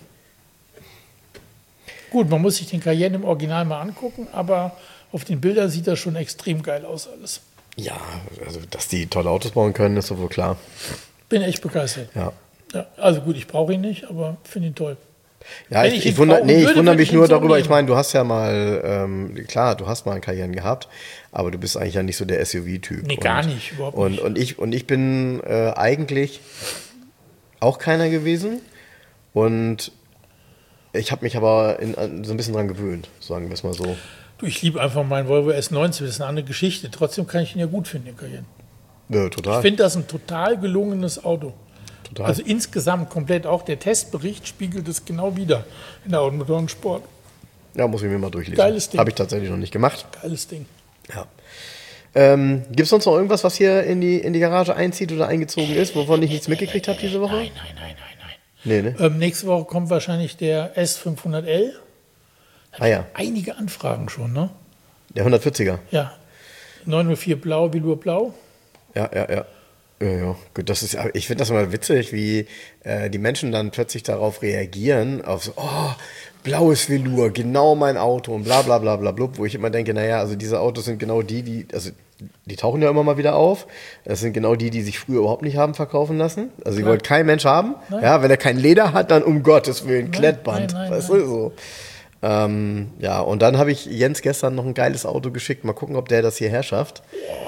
Gut, man muss sich den Cayenne im Original mal angucken, aber auf den Bildern sieht das schon extrem geil aus alles. Ja, also dass die tolle Autos bauen können, ist doch wohl klar. Bin echt begeistert. Ja. Ja, also gut, ich brauche ihn nicht, aber finde ihn toll. Ja, Wenn ich, ich ihn ich wundere brauchen nee, ich würde, wundere würde mich ich ihn nur so darüber. nehmen. Ich meine, du hast ja mal, klar, du hast mal einen Cayenne gehabt, aber du bist eigentlich ja nicht so der SUV-Typ. Nee, gar nicht, überhaupt nicht. Und ich bin eigentlich auch keiner gewesen. Und ich habe mich aber so ein bisschen dran gewöhnt, sagen wir es mal so. Du, ich liebe einfach meinen Volvo S90, das ist eine andere Geschichte. Trotzdem kann ich ihn ja gut finden, den Cayenne. Ja, total. Ich finde das ein total gelungenes Auto. total. Also insgesamt komplett auch der Testbericht spiegelt es genau wider in der Automotor und Sport. Ja, muss ich mir mal durchlesen. Geiles Ding. Habe ich tatsächlich noch nicht gemacht. Geiles Ding. Ja. Gibt es sonst noch irgendwas, was hier in die Garage einzieht oder eingezogen ist, wovon ich nichts mitgekriegt habe diese Woche? Nein. Nee, ne? Nächste Woche kommt wahrscheinlich der S500L. Ah ja, Einige Anfragen schon, ne? der 140er. Ja. 904 Blau, Velour Blau. Ja. Ja. Gut, ich finde das immer witzig, wie die Menschen dann plötzlich darauf reagieren, auf so, oh, blaues Velour, genau mein Auto und bla bla bla bla blub, wo ich immer denke, naja, also diese Autos sind genau die tauchen ja immer mal wieder auf. Das sind genau die sich früher überhaupt nicht haben verkaufen lassen. Also die wollte kein Mensch haben. Nein. Ja, wenn er kein Leder hat, dann um Gottes Willen Klettband. nein, weißt du, so. Ja, und dann habe ich Jens gestern noch ein geiles Auto geschickt. Mal gucken, ob der das hierher schafft.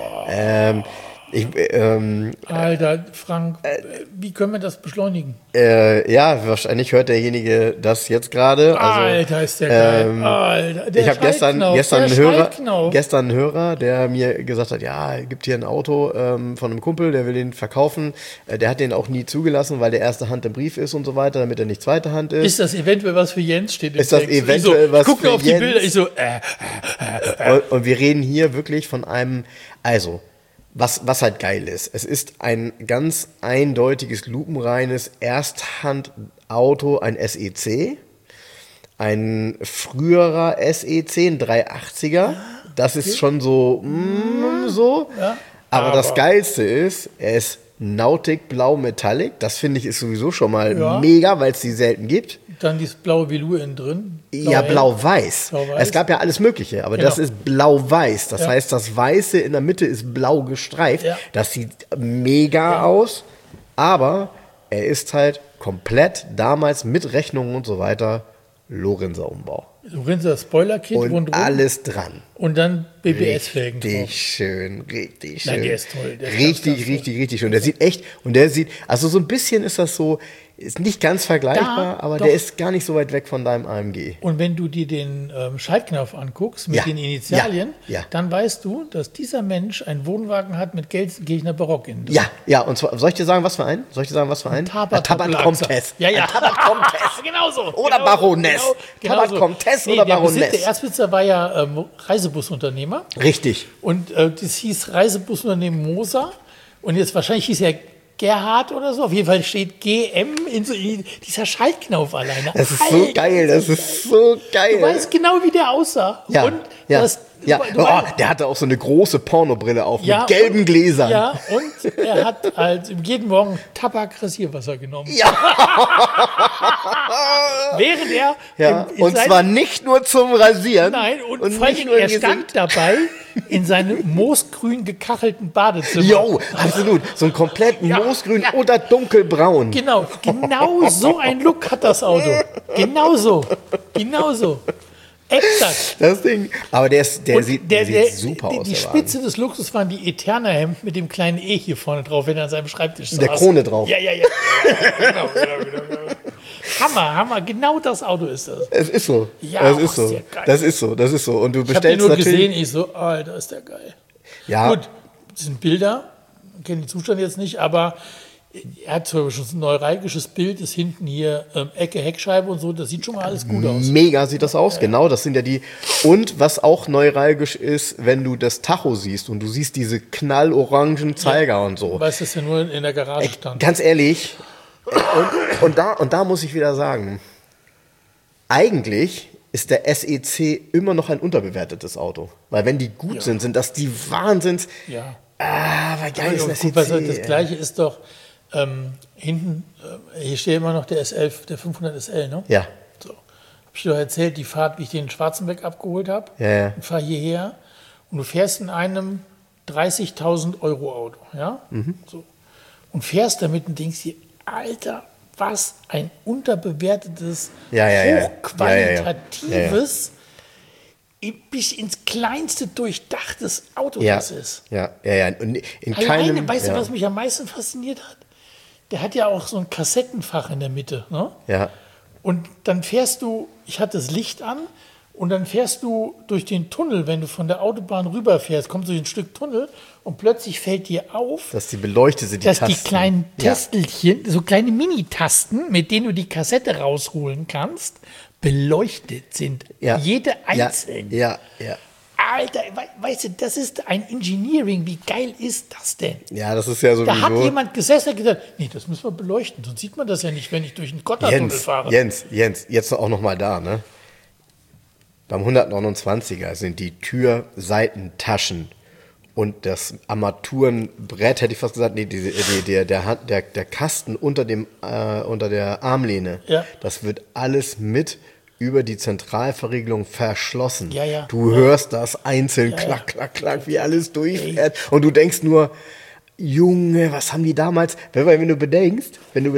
Alter, Frank, wie können wir das beschleunigen? Ja, wahrscheinlich hört derjenige das jetzt gerade. Also, Alter, ist der geil. Alter, der ich habe gestern einen Hörer, der mir gesagt hat, ja, gibt hier ein Auto von einem Kumpel, der will den verkaufen. Der hat den auch nie zugelassen, weil der erste Hand im Brief ist und so weiter, damit er nicht zweite Hand ist. Ist das eventuell was für Jens? Steht im Ist das Text. eventuell ich was guck für nur auf die Jens? Bilder, ich so, Und wir reden hier wirklich von einem, also, was halt geil ist. Es ist ein ganz eindeutiges, lupenreines Ersthandauto, ein SEC. Ein früherer SEC, ein 380er. Das ist schon so, so. Ja, aber das Geilste ist, er ist Nautic Blau Metallic. Das finde ich ist sowieso schon mal mega, weil es die selten gibt. dann dieses blaue Velour innen drin. Ja, blau-weiß. Blau-weiß. Es gab ja alles Mögliche, aber Genau. das ist blau-weiß. Das Ja. heißt, das Weiße in der Mitte ist blau gestreift. Ja. Das sieht mega aus, aber er ist halt komplett damals mit Rechnungen und so weiter Lorenzer Umbau. Lorenzer Spoiler-Kit Und rundrum alles dran. und dann BBS-Felgen drauf. Richtig schön, richtig schön. Nein, der ist toll. Der ist richtig, ganz richtig, richtig schön. Der sieht echt, also so ein bisschen ist das so, ist nicht ganz vergleichbar, aber doch. der ist gar nicht so weit weg von deinem AMG. Und wenn du dir den Schaltknopf anguckst mit Ja. den Initialien, Ja. Ja. dann weißt du, dass dieser Mensch einen Wohnwagen hat mit Gelsenkirchener Barock innen drin. Ja, und zwar, soll ich dir sagen, was für ein? Tabat Comtesse. Ja, ja. Ein Tabat Comtesse. Genau so. Oder Baroness. Tabat so. Comtesse oder der Baroness. Der Erstbesitzer war ja Reisebusunternehmer Richtig. und das hieß Reisebusunternehmen Moser und jetzt wahrscheinlich hieß er Gerhard oder so. Auf jeden Fall steht GM in dieser Schaltknauf alleine. Das ist so geil, das ist so geil. Du weißt genau, wie der aussah. Ja, und ja, der hatte auch so eine große Pornobrille auf mit gelben Gläsern. Ja, und er hat halt jeden Morgen Tabak-Rasierwasser genommen. Ja. Während er und zwar nicht nur zum Rasieren. Nein, und vor allem er stand dabei in seinem moosgrün gekachelten Badezimmer. Jo, absolut. So ein komplett moosgrün oder dunkelbraun. Genau so ein Look hat das Auto. Genau so. Exakt. Das Ding. Aber der sieht super aus. Die Spitze des Luxus waren die Eterna-Hemd mit dem kleinen E hier vorne drauf, wenn er an seinem Schreibtisch saß. Der Krone drauf. Ja. Genau. Hammer. Genau das Auto ist das. Es ist so. Ja, es ist so. Sehr geil. Das ist so. Und du ich habe den bestellst nur natürlich. gesehen, ich so, Alter, ist der geil. Ja. Gut, das sind Bilder, ich kenne den Zustand jetzt nicht, aber er hat zum Beispiel schon ein neuralgisches Bild, ist hinten hier Ecke, Heckscheibe und so, das sieht schon mal alles gut aus. Mega sieht das aus, genau, das sind ja die. Und was auch neuralgisch ist, wenn du das Tacho siehst und du siehst diese knallorangen Zeiger und so. Du weißt, dass er nur in der Garage stand. Ganz ehrlich, und da muss ich wieder sagen, eigentlich ist der SEC immer noch ein unterbewertetes Auto. Weil wenn die gut sind das die Wahnsinns. Ja. Aber geil ist SEC. Das Gleiche ist doch hinten, hier steht immer noch der S11, der 500 SL, ne? Ja. So. Hab ich dir doch erzählt, die Fahrt, wie ich den in Schwarzenberg abgeholt habe. Ja. Und fahre hierher und du fährst in einem 30.000 Euro Auto, ja? So. Und fährst damit und denkst dir, Alter, was ein unterbewertetes, hochqualitatives, bis ins kleinste durchdachtes Auto das ist. Ja. Und in Alleine, keinem, weißt du, was mich am meisten fasziniert hat? Der hat ja auch so ein Kassettenfach in der Mitte. Ne? Ja. Und dann fährst du, ich hatte das Licht an, und dann fährst du durch den Tunnel, wenn du von der Autobahn rüberfährst, kommst du durch ein Stück Tunnel und plötzlich fällt dir auf, dass die beleuchtet sind, dass die kleinen Testelchen, so kleine Mini-Tasten, mit denen du die Kassette rausholen kannst, beleuchtet sind. Ja. Jede einzelne. Ja. Alter, weißt du, das ist ein Engineering. Wie geil ist das denn? Ja, das ist ja sowieso. Da hat jemand gesessen und gesagt, nee, das müssen wir beleuchten, sonst sieht man das ja nicht, wenn ich durch einen Gotthardtunnel fahre. Jens, jetzt auch noch mal da, ne? Beim 129er sind die Türseitentaschen und das Armaturenbrett, hätte ich fast gesagt, nee, der Kasten unter der Armlehne, das wird alles mit über die Zentralverriegelung verschlossen. Ja. Du hörst das einzeln, klack, wie alles durchfährt. Und du denkst nur, Junge, was haben die damals, wenn du bedenkst,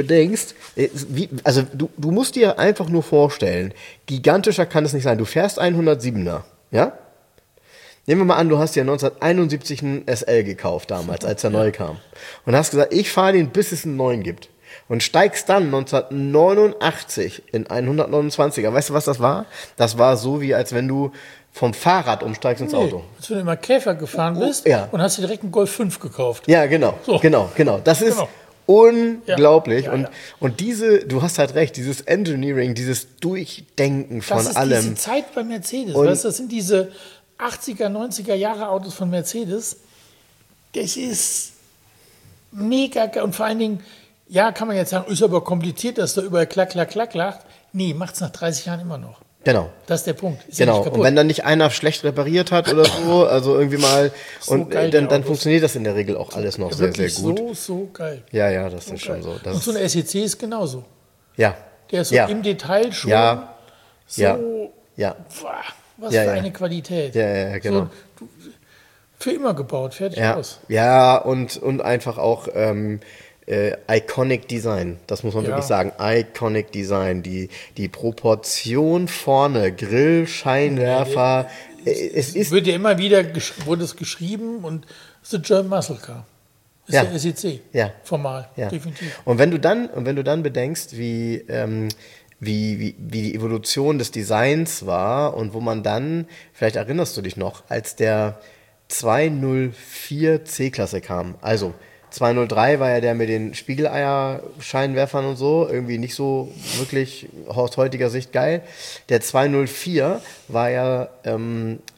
du musst dir einfach nur vorstellen, gigantischer kann es nicht sein. Du fährst 107er, ja? Nehmen wir mal an, du hast dir 1971 einen SL gekauft damals, als er neu kam. Und hast gesagt, ich fahre den, bis es einen neuen gibt. Und steigst dann 1989 in einen 129er. Weißt du, was das war? Das war so, wie als wenn du vom Fahrrad umsteigst ins Auto. Als wenn du immer Käfer gefahren bist und hast dir direkt einen Golf 5 gekauft. Ja, genau. So. Genau. Das ist unglaublich. Ja. Und du hast halt recht, dieses Engineering, dieses Durchdenken von allem. Das ist diese Zeit bei Mercedes. Weißt du, das sind diese 80er, 90er Jahre Autos von Mercedes. Das ist mega geil. Und vor allen Dingen, ja, kann man jetzt sagen, ist aber kompliziert, dass da überall klack lacht. Nee, macht's nach 30 Jahren immer noch. Genau. Das ist der Punkt. Ist genau. Ja nicht kaputt. Und wenn dann nicht einer schlecht repariert hat oder so, also irgendwie mal, so und geil, dann funktioniert das in der Regel auch alles noch sehr, sehr gut. So geil. Ja, das ist schon so. Und so eine SEC ist genauso. Ja. Der ist so im Detail schon so. Ja. Was für eine Qualität. Ja, genau. So, für immer gebaut, fertig aus. Ja, und einfach auch Iconic Design, das muss man wirklich sagen. Iconic Design, die Proportion vorne, Grill, Scheinwerfer. Es wird ja immer wieder wurde es geschrieben und The German Muscle Car. Ist der SEC. Ja. Formal, definitiv. Und wenn du dann bedenkst, wie die Evolution des Designs war und wo man dann, vielleicht erinnerst du dich noch, als der 204 C-Klasse kam, also 203 war ja der mit den Spiegeleier-Scheinwerfern und so, irgendwie nicht so wirklich aus heutiger Sicht geil. Der 204 war ja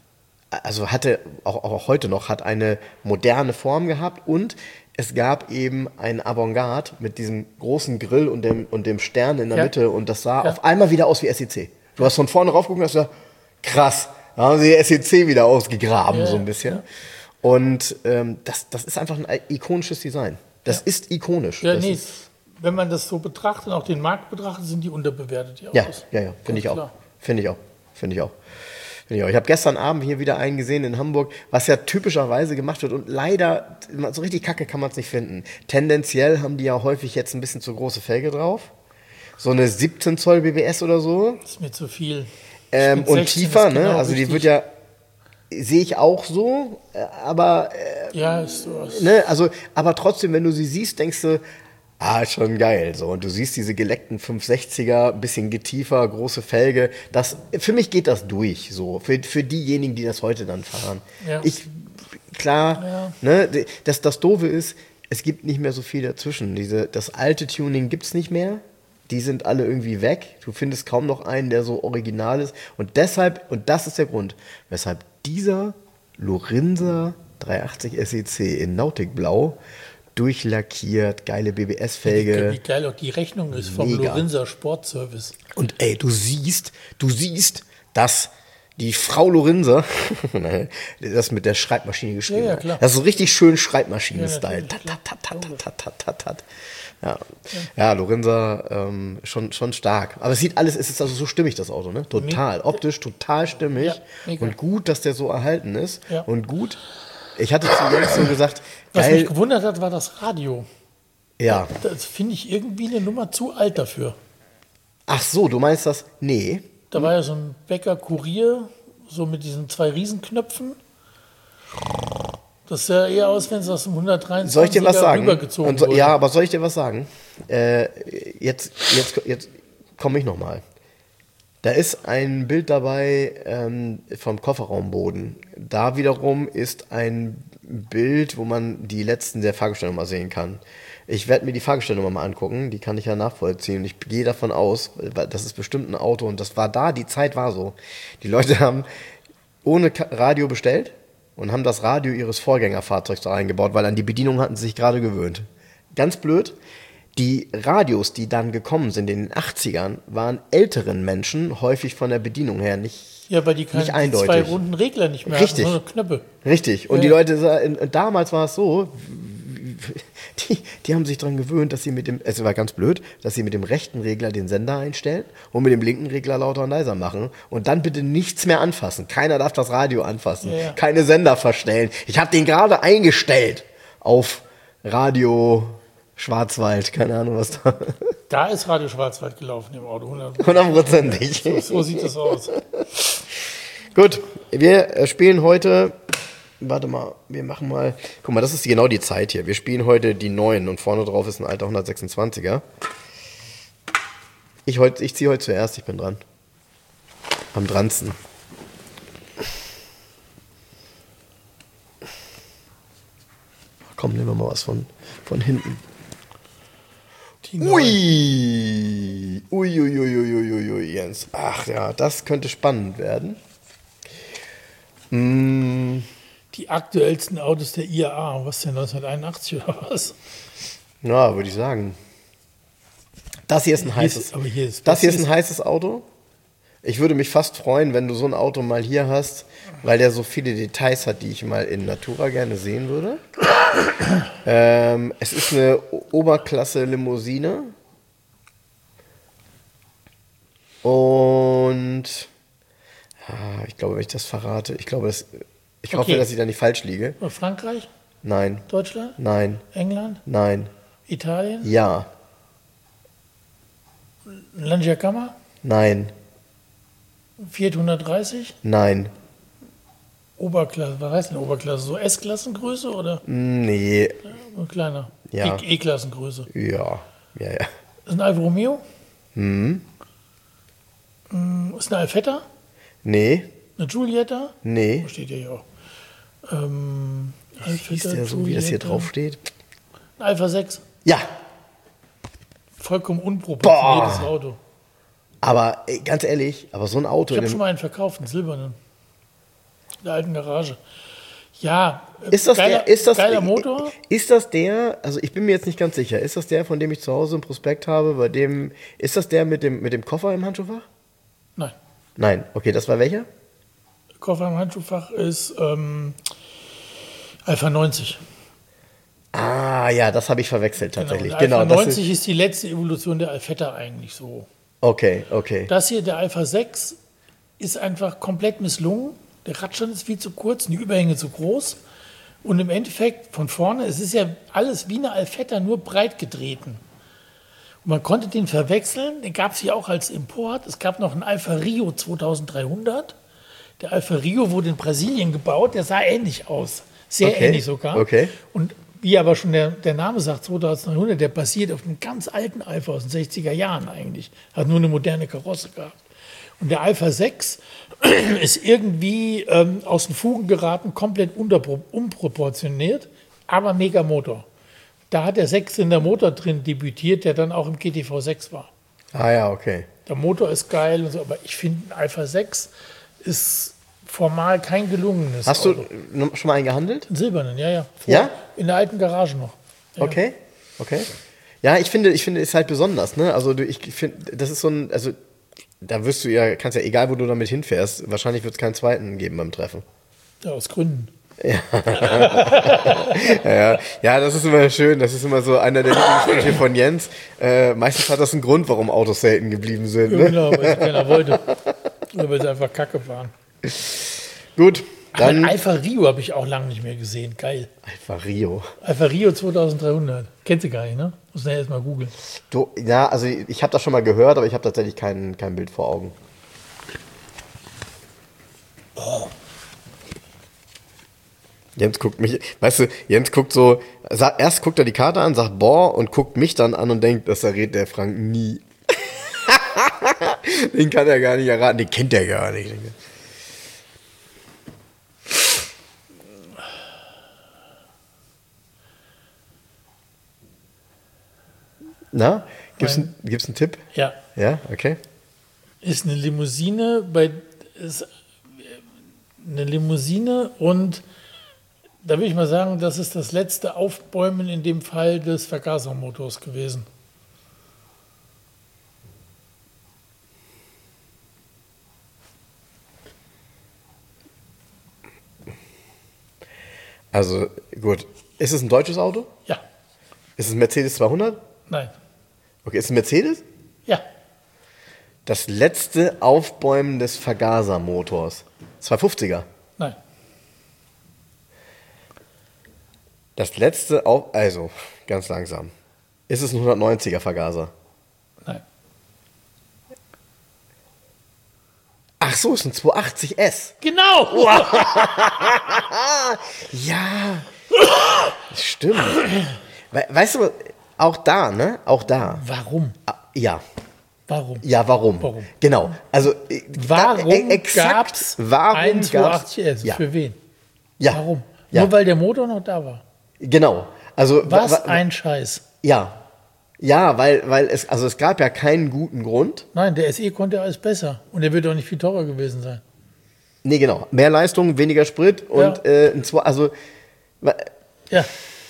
also hatte auch heute noch, hat eine moderne Form gehabt und es gab eben ein Avantgarde mit diesem großen Grill und dem Stern in der Mitte und das sah auf einmal wieder aus wie SEC. Du hast von vorne raufgeguckt und hast gesagt, krass, da haben sie SEC wieder ausgegraben, so ein bisschen. Ja. Und das ist einfach ein ikonisches Design. Das ist ikonisch. Ja, das nee, ist, wenn man das so betrachtet, auch den Markt betrachtet, sind die unterbewertet, die ja, Autos. ja, finde ich auch. Finde ich auch. Ich habe gestern Abend hier wieder einen gesehen in Hamburg, was ja typischerweise gemacht wird und leider, so richtig kacke kann man es nicht finden. Tendenziell haben die ja häufig jetzt ein bisschen zu große Felge drauf. So eine 17 Zoll BBS oder so. Das ist mir zu viel. Und tiefer, ne? Also die wird ja, sehe ich auch so, aber ja, ist sowas. Ne? Also, aber trotzdem, wenn du sie siehst, denkst du, ist schon geil. So. Und du siehst diese geleckten 560er, ein bisschen getiefer, große Felge. Für mich geht das durch. So. Für diejenigen, die das heute dann fahren. Ja. Ne, das Doofe ist, es gibt nicht mehr so viel dazwischen. Das alte Tuning gibt es nicht mehr. Die sind alle irgendwie weg. Du findest kaum noch einen, der so original ist. Und deshalb, und das ist der Grund, weshalb dieser Lorinsa 380 SEC in Nautikblau durchlackiert, geile BBS-Felge. Wie geil auch die Rechnung ist vom Lorinsa Sportservice. Und ey, du siehst, dass die Frau Lorinsa das mit der Schreibmaschine geschrieben hat. Das ist so richtig schön Schreibmaschinen-Style. Ja, Lorinsa schon stark. Aber es ist also so stimmig, das Auto, ne? Total. Optisch total stimmig. Ja, und gut, dass der so erhalten ist. Ja. Und gut. Ich hatte zu Jens so gesagt, was mich gewundert hat, war das Radio. Ja. Das finde ich irgendwie eine Nummer zu alt dafür. Ach so, du meinst das? Nee. Da war ja so ein Bäcker-Kurier, so mit diesen 2 Riesenknöpfen. Das sah eher aus, wenn es aus dem 123 soll ich dir was sagen? Rübergezogen wurde. Ja, aber soll ich dir was sagen? Jetzt komme ich nochmal. Da ist ein Bild dabei vom Kofferraumboden. Da wiederum ist ein Bild, wo man die letzten der Fahrgestellnummer sehen kann. Ich werde mir die Fahrgestellnummer mal angucken, die kann ich ja nachvollziehen. Ich gehe davon aus, das ist bestimmt ein Auto und das war da, die Zeit war so. Die Leute haben ohne Radio bestellt und haben das Radio ihres Vorgängerfahrzeugs da reingebaut, weil an die Bedienung hatten sie sich gerade gewöhnt. Ganz blöd. Die Radios, die dann gekommen sind in den 80ern, waren älteren Menschen häufig von der Bedienung her nicht eindeutig. Ja, weil die die 2 runden Regler nicht mehr Richtig. hatten, sondern Knöpfe. Richtig. Und die Leute, damals war es so, die haben sich daran gewöhnt, dass sie es war ganz blöd, dass sie mit dem rechten Regler den Sender einstellen und mit dem linken Regler lauter und leiser machen und dann bitte nichts mehr anfassen. Keiner darf das Radio anfassen. Ja. Keine Sender verstellen. Ich habe den gerade eingestellt auf Radio Schwarzwald, keine Ahnung was da. Da ist Radio Schwarzwald gelaufen im Auto, 100%. So sieht das aus. Gut, wir spielen heute, warte mal, wir machen mal, guck mal, das ist genau die Zeit hier. Wir spielen heute die neuen und vorne drauf ist ein alter 126er. Ich ziehe heute zuerst, ich bin dran. Am dransten. Komm, nehmen wir mal was von hinten. Ui, Jens. Ach ja, das könnte spannend werden. Die aktuellsten Autos der IAA, was denn, 1981 oder was? Ja, würde ich sagen. Das hier ist ein heißes Auto. Ich würde mich fast freuen, wenn du so ein Auto mal hier hast, weil der so viele Details hat, die ich mal in Natura gerne sehen würde. Es ist eine Oberklasse-Limousine. Und ich glaube, wenn ich das verrate, ich hoffe, dass ich da nicht falsch liege. Frankreich? Nein. Deutschland? Nein. England? Nein. Italien? Ja. Lancia-Kammer? Nein. Fiat 130? Nein. Oberklasse, was heißt denn Oberklasse? So S-Klassengröße oder? Nee. Kleiner. Ja. E-Klassengröße. Ja. Ist ein Alfa Romeo? Mhm. Ist eine Alfetta? Nee. Eine Giulietta? Nee. Wo steht hier auch? Alfetta, ist der so, wie das hier drauf steht? Ein Alpha 6. Ja. Vollkommen unproportioniertes Auto. Aber ganz ehrlich, so ein Auto. Ich habe schon mal einen verkauft, einen silbernen. In der alten Garage. Ja, geiler Motor. Ist das der, also ich bin mir jetzt nicht ganz sicher, ist das der, von dem ich zu Hause einen Prospekt habe, ist das der mit dem Koffer im Handschuhfach? Nein. Nein, okay, das war welcher? Koffer im Handschuhfach ist Alpha 90. Ah, ja, das habe ich verwechselt tatsächlich. Genau, Alpha 90 ist die letzte Evolution der Alfetta eigentlich so. Okay. Das hier, der Alpha 6, ist einfach komplett misslungen. Der Radstand ist viel zu kurz, die Überhänge zu groß. Und im Endeffekt von vorne, es ist ja alles wie eine Alfetta, nur breit getreten. Und man konnte den verwechseln, den gab es hier auch als Import. Es gab noch einen Alfa Rio 2300. Der Alfa Rio wurde in Brasilien gebaut, der sah ähnlich aus. Sehr ähnlich sogar. Okay. Und wie aber schon der Name sagt, 2300, der basiert auf einem ganz alten Alfa aus den 60er Jahren eigentlich. Hat nur eine moderne Karosse gehabt. Und der Alpha 6 ist irgendwie aus den Fugen geraten, komplett unproportioniert, aber mega Motor. Da hat der 6-Zylinder Motor drin debütiert, der dann auch im GTV 6 war. Ah ja, okay. Der Motor ist geil und so, aber ich finde, ein Alpha 6 ist formal kein gelungenes Hast Auto. du schon mal einen gehandelt? Einen silbernen, ja. Ja? In der alten Garage noch. Ja. Okay. Ja, ich finde, es ist halt besonders, ne? Also ich finde, das ist so ein, also da kannst ja, egal wo du damit hinfährst, wahrscheinlich wird es keinen zweiten geben beim Treffen. Ja, aus Gründen. Ja, das ist immer schön. Das ist immer so einer der Lieblingssprüche von Jens. Meistens hat das einen Grund, warum Autos selten geblieben sind. Ne? Genau, weil es keiner wollte. Oder weil sie einfach Kacke fahren. Gut, dann. Aber Alfa Rio habe ich auch lange nicht mehr gesehen. Geil. Alfa Rio. Alfa Rio 2300. Kennst du gar nicht, ne? Muss man erst mal googeln. Ja, also ich habe das schon mal gehört, aber ich habe tatsächlich kein Bild vor Augen. Oh. Jens guckt mich, weißt du, Jens guckt so, erst guckt er die Karte an, sagt boah und guckt mich dann an und denkt, das errät der Frank nie. Den kann er gar nicht erraten, den kennt er gar nicht. Na, gibt's einen Tipp? Ja. Ja, okay. Ist eine Limousine und da würde ich mal sagen, das ist das letzte Aufbäumen in dem Fall des Vergasermotors gewesen. Also, gut. Ist es ein deutsches Auto? Ja. Ist es ein Mercedes 200? Nein. Okay, ist es ein Mercedes? Ja. Das letzte Aufbäumen des Vergasermotors. 250er? Nein. Das letzte also, ganz langsam. Ist es ein 190er Vergaser? Nein. Ach so, ist ein 280S. Genau! Ja, stimmt. Weißt du, auch da, ne? Auch da. Warum? Ja. Warum? Ja, warum? Warum? Genau. Also, Warum gab es einen 280S? Ja. Für wen? Ja. Warum? Ja. Nur weil der Motor noch da war. Genau. Also, Was ein Scheiß. Ja. Ja, weil es gab ja keinen guten Grund. Nein, der SE konnte alles besser. Und der wird auch nicht viel teurer gewesen sein. Nee, genau. Mehr Leistung, weniger Sprit und Ja.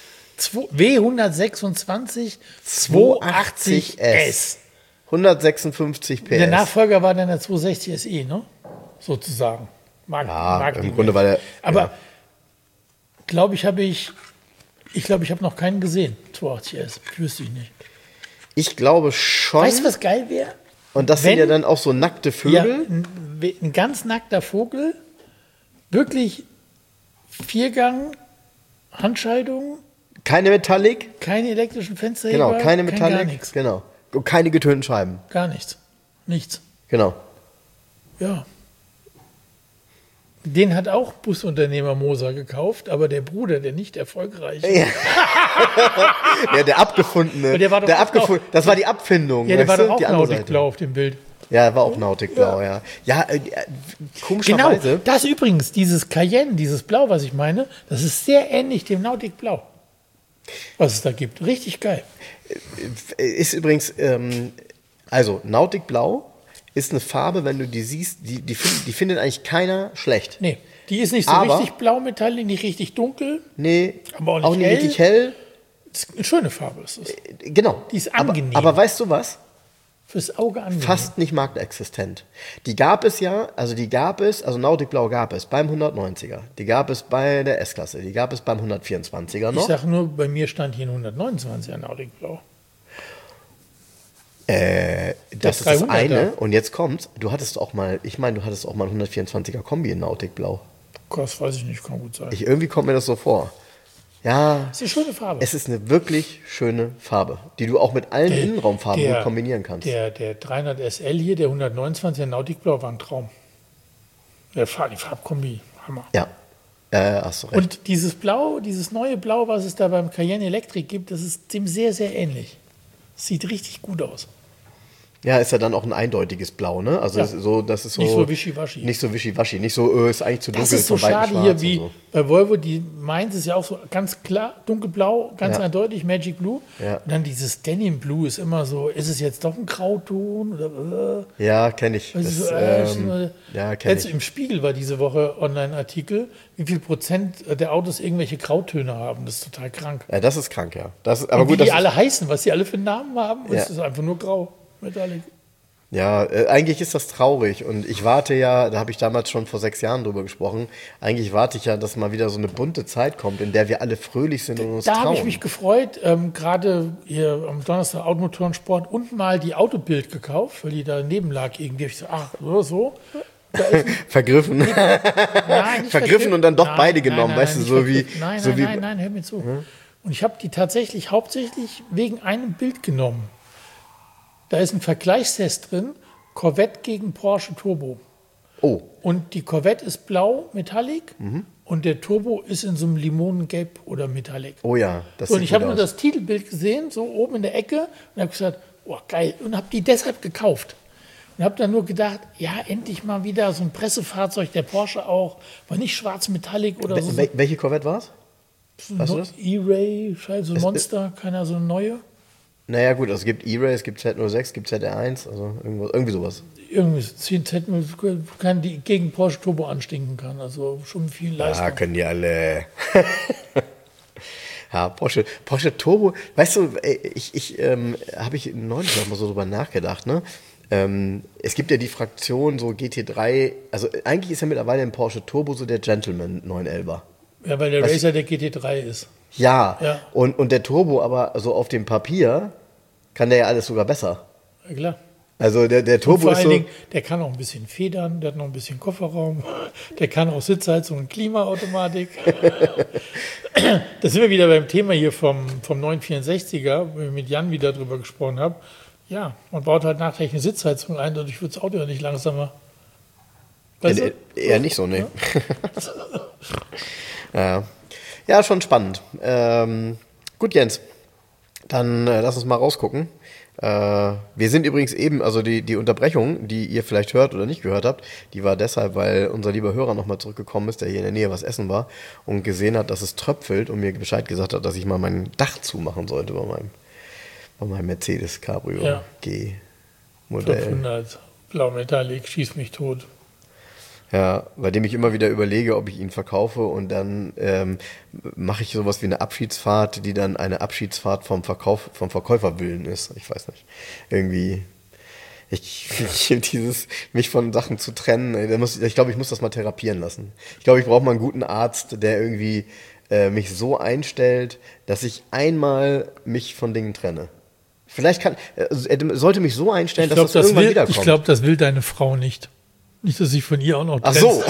W126 280S. 156 PS. Der Nachfolger war dann der 260 SE, ne? Sozusagen. Im Grunde war der. Aber glaube ich, habe noch keinen gesehen. 280S. Wüsste ich nicht. Ich glaube schon. Weißt du, was geil wäre? Und das sind ja dann auch so nackte Vögel. Ja, ein ganz nackter Vogel. Wirklich Viergang, Handschaltung. Keine Metallic. Keine elektrischen Fensterheber. Genau, keine Metallic. Gar nichts. Genau. Und keine getönten Scheiben. Gar nichts. Nichts. Genau. Ja. Den hat auch Busunternehmer Moser gekauft, aber der Bruder, der nicht erfolgreiche. Ja, ja, der abgefundene. Der war doch das war die Abfindung. Ja, der war doch auch die andere Seite. Nautikblau auf dem Bild. Ja, war auch Nautikblau, ja. Ja, komischerweise. Genau, das übrigens, dieses Cayenne, dieses Blau, was ich meine, das ist sehr ähnlich dem Nautikblau, was es da gibt. Richtig geil. Ist übrigens, also Nautikblau ist eine Farbe, wenn du die siehst, die findet eigentlich keiner schlecht. Nee. Die ist nicht so richtig blau Metallic, nicht richtig dunkel. Nee, aber auch nicht richtig hell. Das ist eine schöne Farbe ist es. Genau. Die ist angenehm. Aber weißt du was? Fürs Auge angenehm. Fast nicht marktexistent. Die gab es, also Nautic Blau gab es beim 190er, die gab es bei der S-Klasse, die gab es beim 124er noch. Ich sag nur, bei mir stand hier ein 129er Nautic Blau. Das ist das eine. Und jetzt kommt's, du hattest auch mal ein 124er Kombi in Nautic Blau. Das weiß ich nicht, kann gut sein. Irgendwie kommt mir das so vor. Ja. Das ist eine schöne Farbe. Es ist eine wirklich schöne Farbe, die du auch mit allen Innenraumfarben gut kombinieren kannst. Der 300 SL hier, der 129er Nautic Blau, war ein Traum. Die Farbkombi, Hammer. Ja, hast du recht. Und dieses Blau, dieses neue Blau, was es da beim Cayenne Electric gibt, das ist dem sehr, sehr ähnlich. Sieht richtig gut aus. Ja, ist ja dann auch ein eindeutiges Blau, ne? Also das ist so nicht so wischiwaschi. Nicht so wischiwaschi, nicht so, ist eigentlich zu dunkel. Das ist so schade hier wie so. Bei Volvo, die Mainz ist ja auch so ganz klar, dunkelblau, ganz eindeutig, Magic Blue. Ja. Und dann dieses Denim Blue ist immer so, ist es jetzt doch ein Grauton? Oder, ja, kenne ich. Kenn ich. Im Spiegel war diese Woche Online-Artikel, wie viel Prozent der Autos irgendwelche Grautöne haben. Das ist total krank. Ja, das ist krank, ja. Aber gut, wie die alle heißen, was die alle für Namen haben, ist es einfach nur grau. Metallic. Ja, eigentlich ist das traurig und ich warte ja, da habe ich damals schon vor 6 Jahren drüber gesprochen, eigentlich warte ich ja, dass mal wieder so eine bunte Zeit kommt, in der wir alle fröhlich sind und uns trauen. Da habe ich mich gefreut, gerade hier am Donnerstag Automotorensport und mal die Autobild gekauft, weil die daneben lag irgendwie. Ich so, so. Vergriffen. Nein, vergriffen und dann doch beide genommen, weißt du, so wie... Nein, hör mir zu. Und ich habe die tatsächlich hauptsächlich wegen einem Bild genommen. Da ist ein Vergleichstest drin, Corvette gegen Porsche Turbo. Oh. Und die Corvette ist blau, Metallic, und der Turbo ist in so einem Limonengelb oder Metallic. Oh ja, das und ich habe nur das Titelbild gesehen, so oben in der Ecke, und habe gesagt, oh geil, und habe die deshalb gekauft. Und habe dann nur gedacht, ja, endlich mal wieder so ein Pressefahrzeug, der Porsche auch, war nicht schwarz Metallic oder so. Welche Corvette war es? Weißt du das? E-Ray, so ein Monster, keiner so eine neue. Naja gut, es gibt E-Ray, es gibt Z06, es gibt ZR1, also irgendwie sowas. Irgendwie Z0 die gegen Porsche Turbo anstinken kann, also schon viel Leistung. Ja, können die alle. Ja, Porsche Turbo, weißt du, habe ich neulich noch mal so drüber nachgedacht, ne? Es gibt ja die Fraktion so GT3, also eigentlich ist ja mittlerweile ein Porsche Turbo so der Gentleman 911er. Ja, weil der Racer der GT3 ist. Ja. Und der Turbo aber so auf dem Papier kann der ja alles sogar besser. Ja, klar. Also der Turbo ist so... Vor allen Dingen, der kann auch ein bisschen federn, der hat noch ein bisschen Kofferraum, der kann auch Sitzheizung und Klimaautomatik. Da sind wir wieder beim Thema hier vom 964er, wo ich mit Jan wieder drüber gesprochen habe. Ja, man baut halt nachträglich eine Sitzheizung ein, dadurch wird das Auto ja nicht langsamer. Weißt du? Eher nicht so, ne? Ja, schon spannend. Gut, Jens, dann lass uns mal rausgucken. Wir sind übrigens eben, also die Unterbrechung, die ihr vielleicht hört oder nicht gehört habt, die war deshalb, weil unser lieber Hörer nochmal zurückgekommen ist, der hier in der Nähe was essen war und gesehen hat, dass es tröpfelt und mir Bescheid gesagt hat, dass ich mal mein Dach zumachen sollte bei meinem Mercedes Cabrio G Modell. 500 Blau Metallic, schieß mich tot. Ja, bei dem ich immer wieder überlege, ob ich ihn verkaufe und dann mache ich sowas wie eine Abschiedsfahrt, die dann eine Abschiedsfahrt vom Verkäuferwillen ist. Ich weiß nicht. Irgendwie, mich von Sachen zu trennen, ich glaube, ich muss das mal therapieren lassen. Ich glaube, ich brauche mal einen guten Arzt, der irgendwie mich so einstellt, dass ich einmal mich von Dingen trenne. Vielleicht er sollte mich so einstellen, dass das irgendwann wiederkommt. Ich glaube, das will deine Frau nicht. Nicht, dass ich von ihr auch noch trennst. Ach so.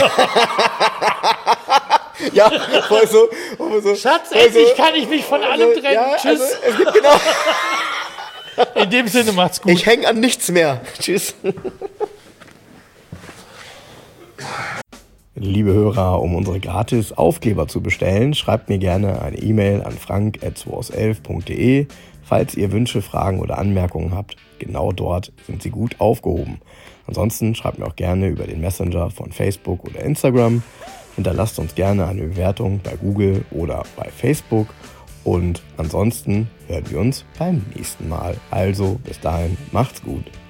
Ja, voll so. Schatz, endlich kann ich mich von allem trennen. Ja, tschüss. Also, es gibt In dem Sinne, macht's gut. Ich hänge an nichts mehr. Tschüss. Liebe Hörer, um unsere gratis Aufkleber zu bestellen, schreibt mir gerne eine E-Mail an frank@2aus11.de. Falls ihr Wünsche, Fragen oder Anmerkungen habt, genau dort sind sie gut aufgehoben. Ansonsten schreibt mir auch gerne über den Messenger von Facebook oder Instagram. Hinterlasst uns gerne eine Bewertung bei Google oder bei Facebook. Und ansonsten hören wir uns beim nächsten Mal. Also bis dahin, macht's gut.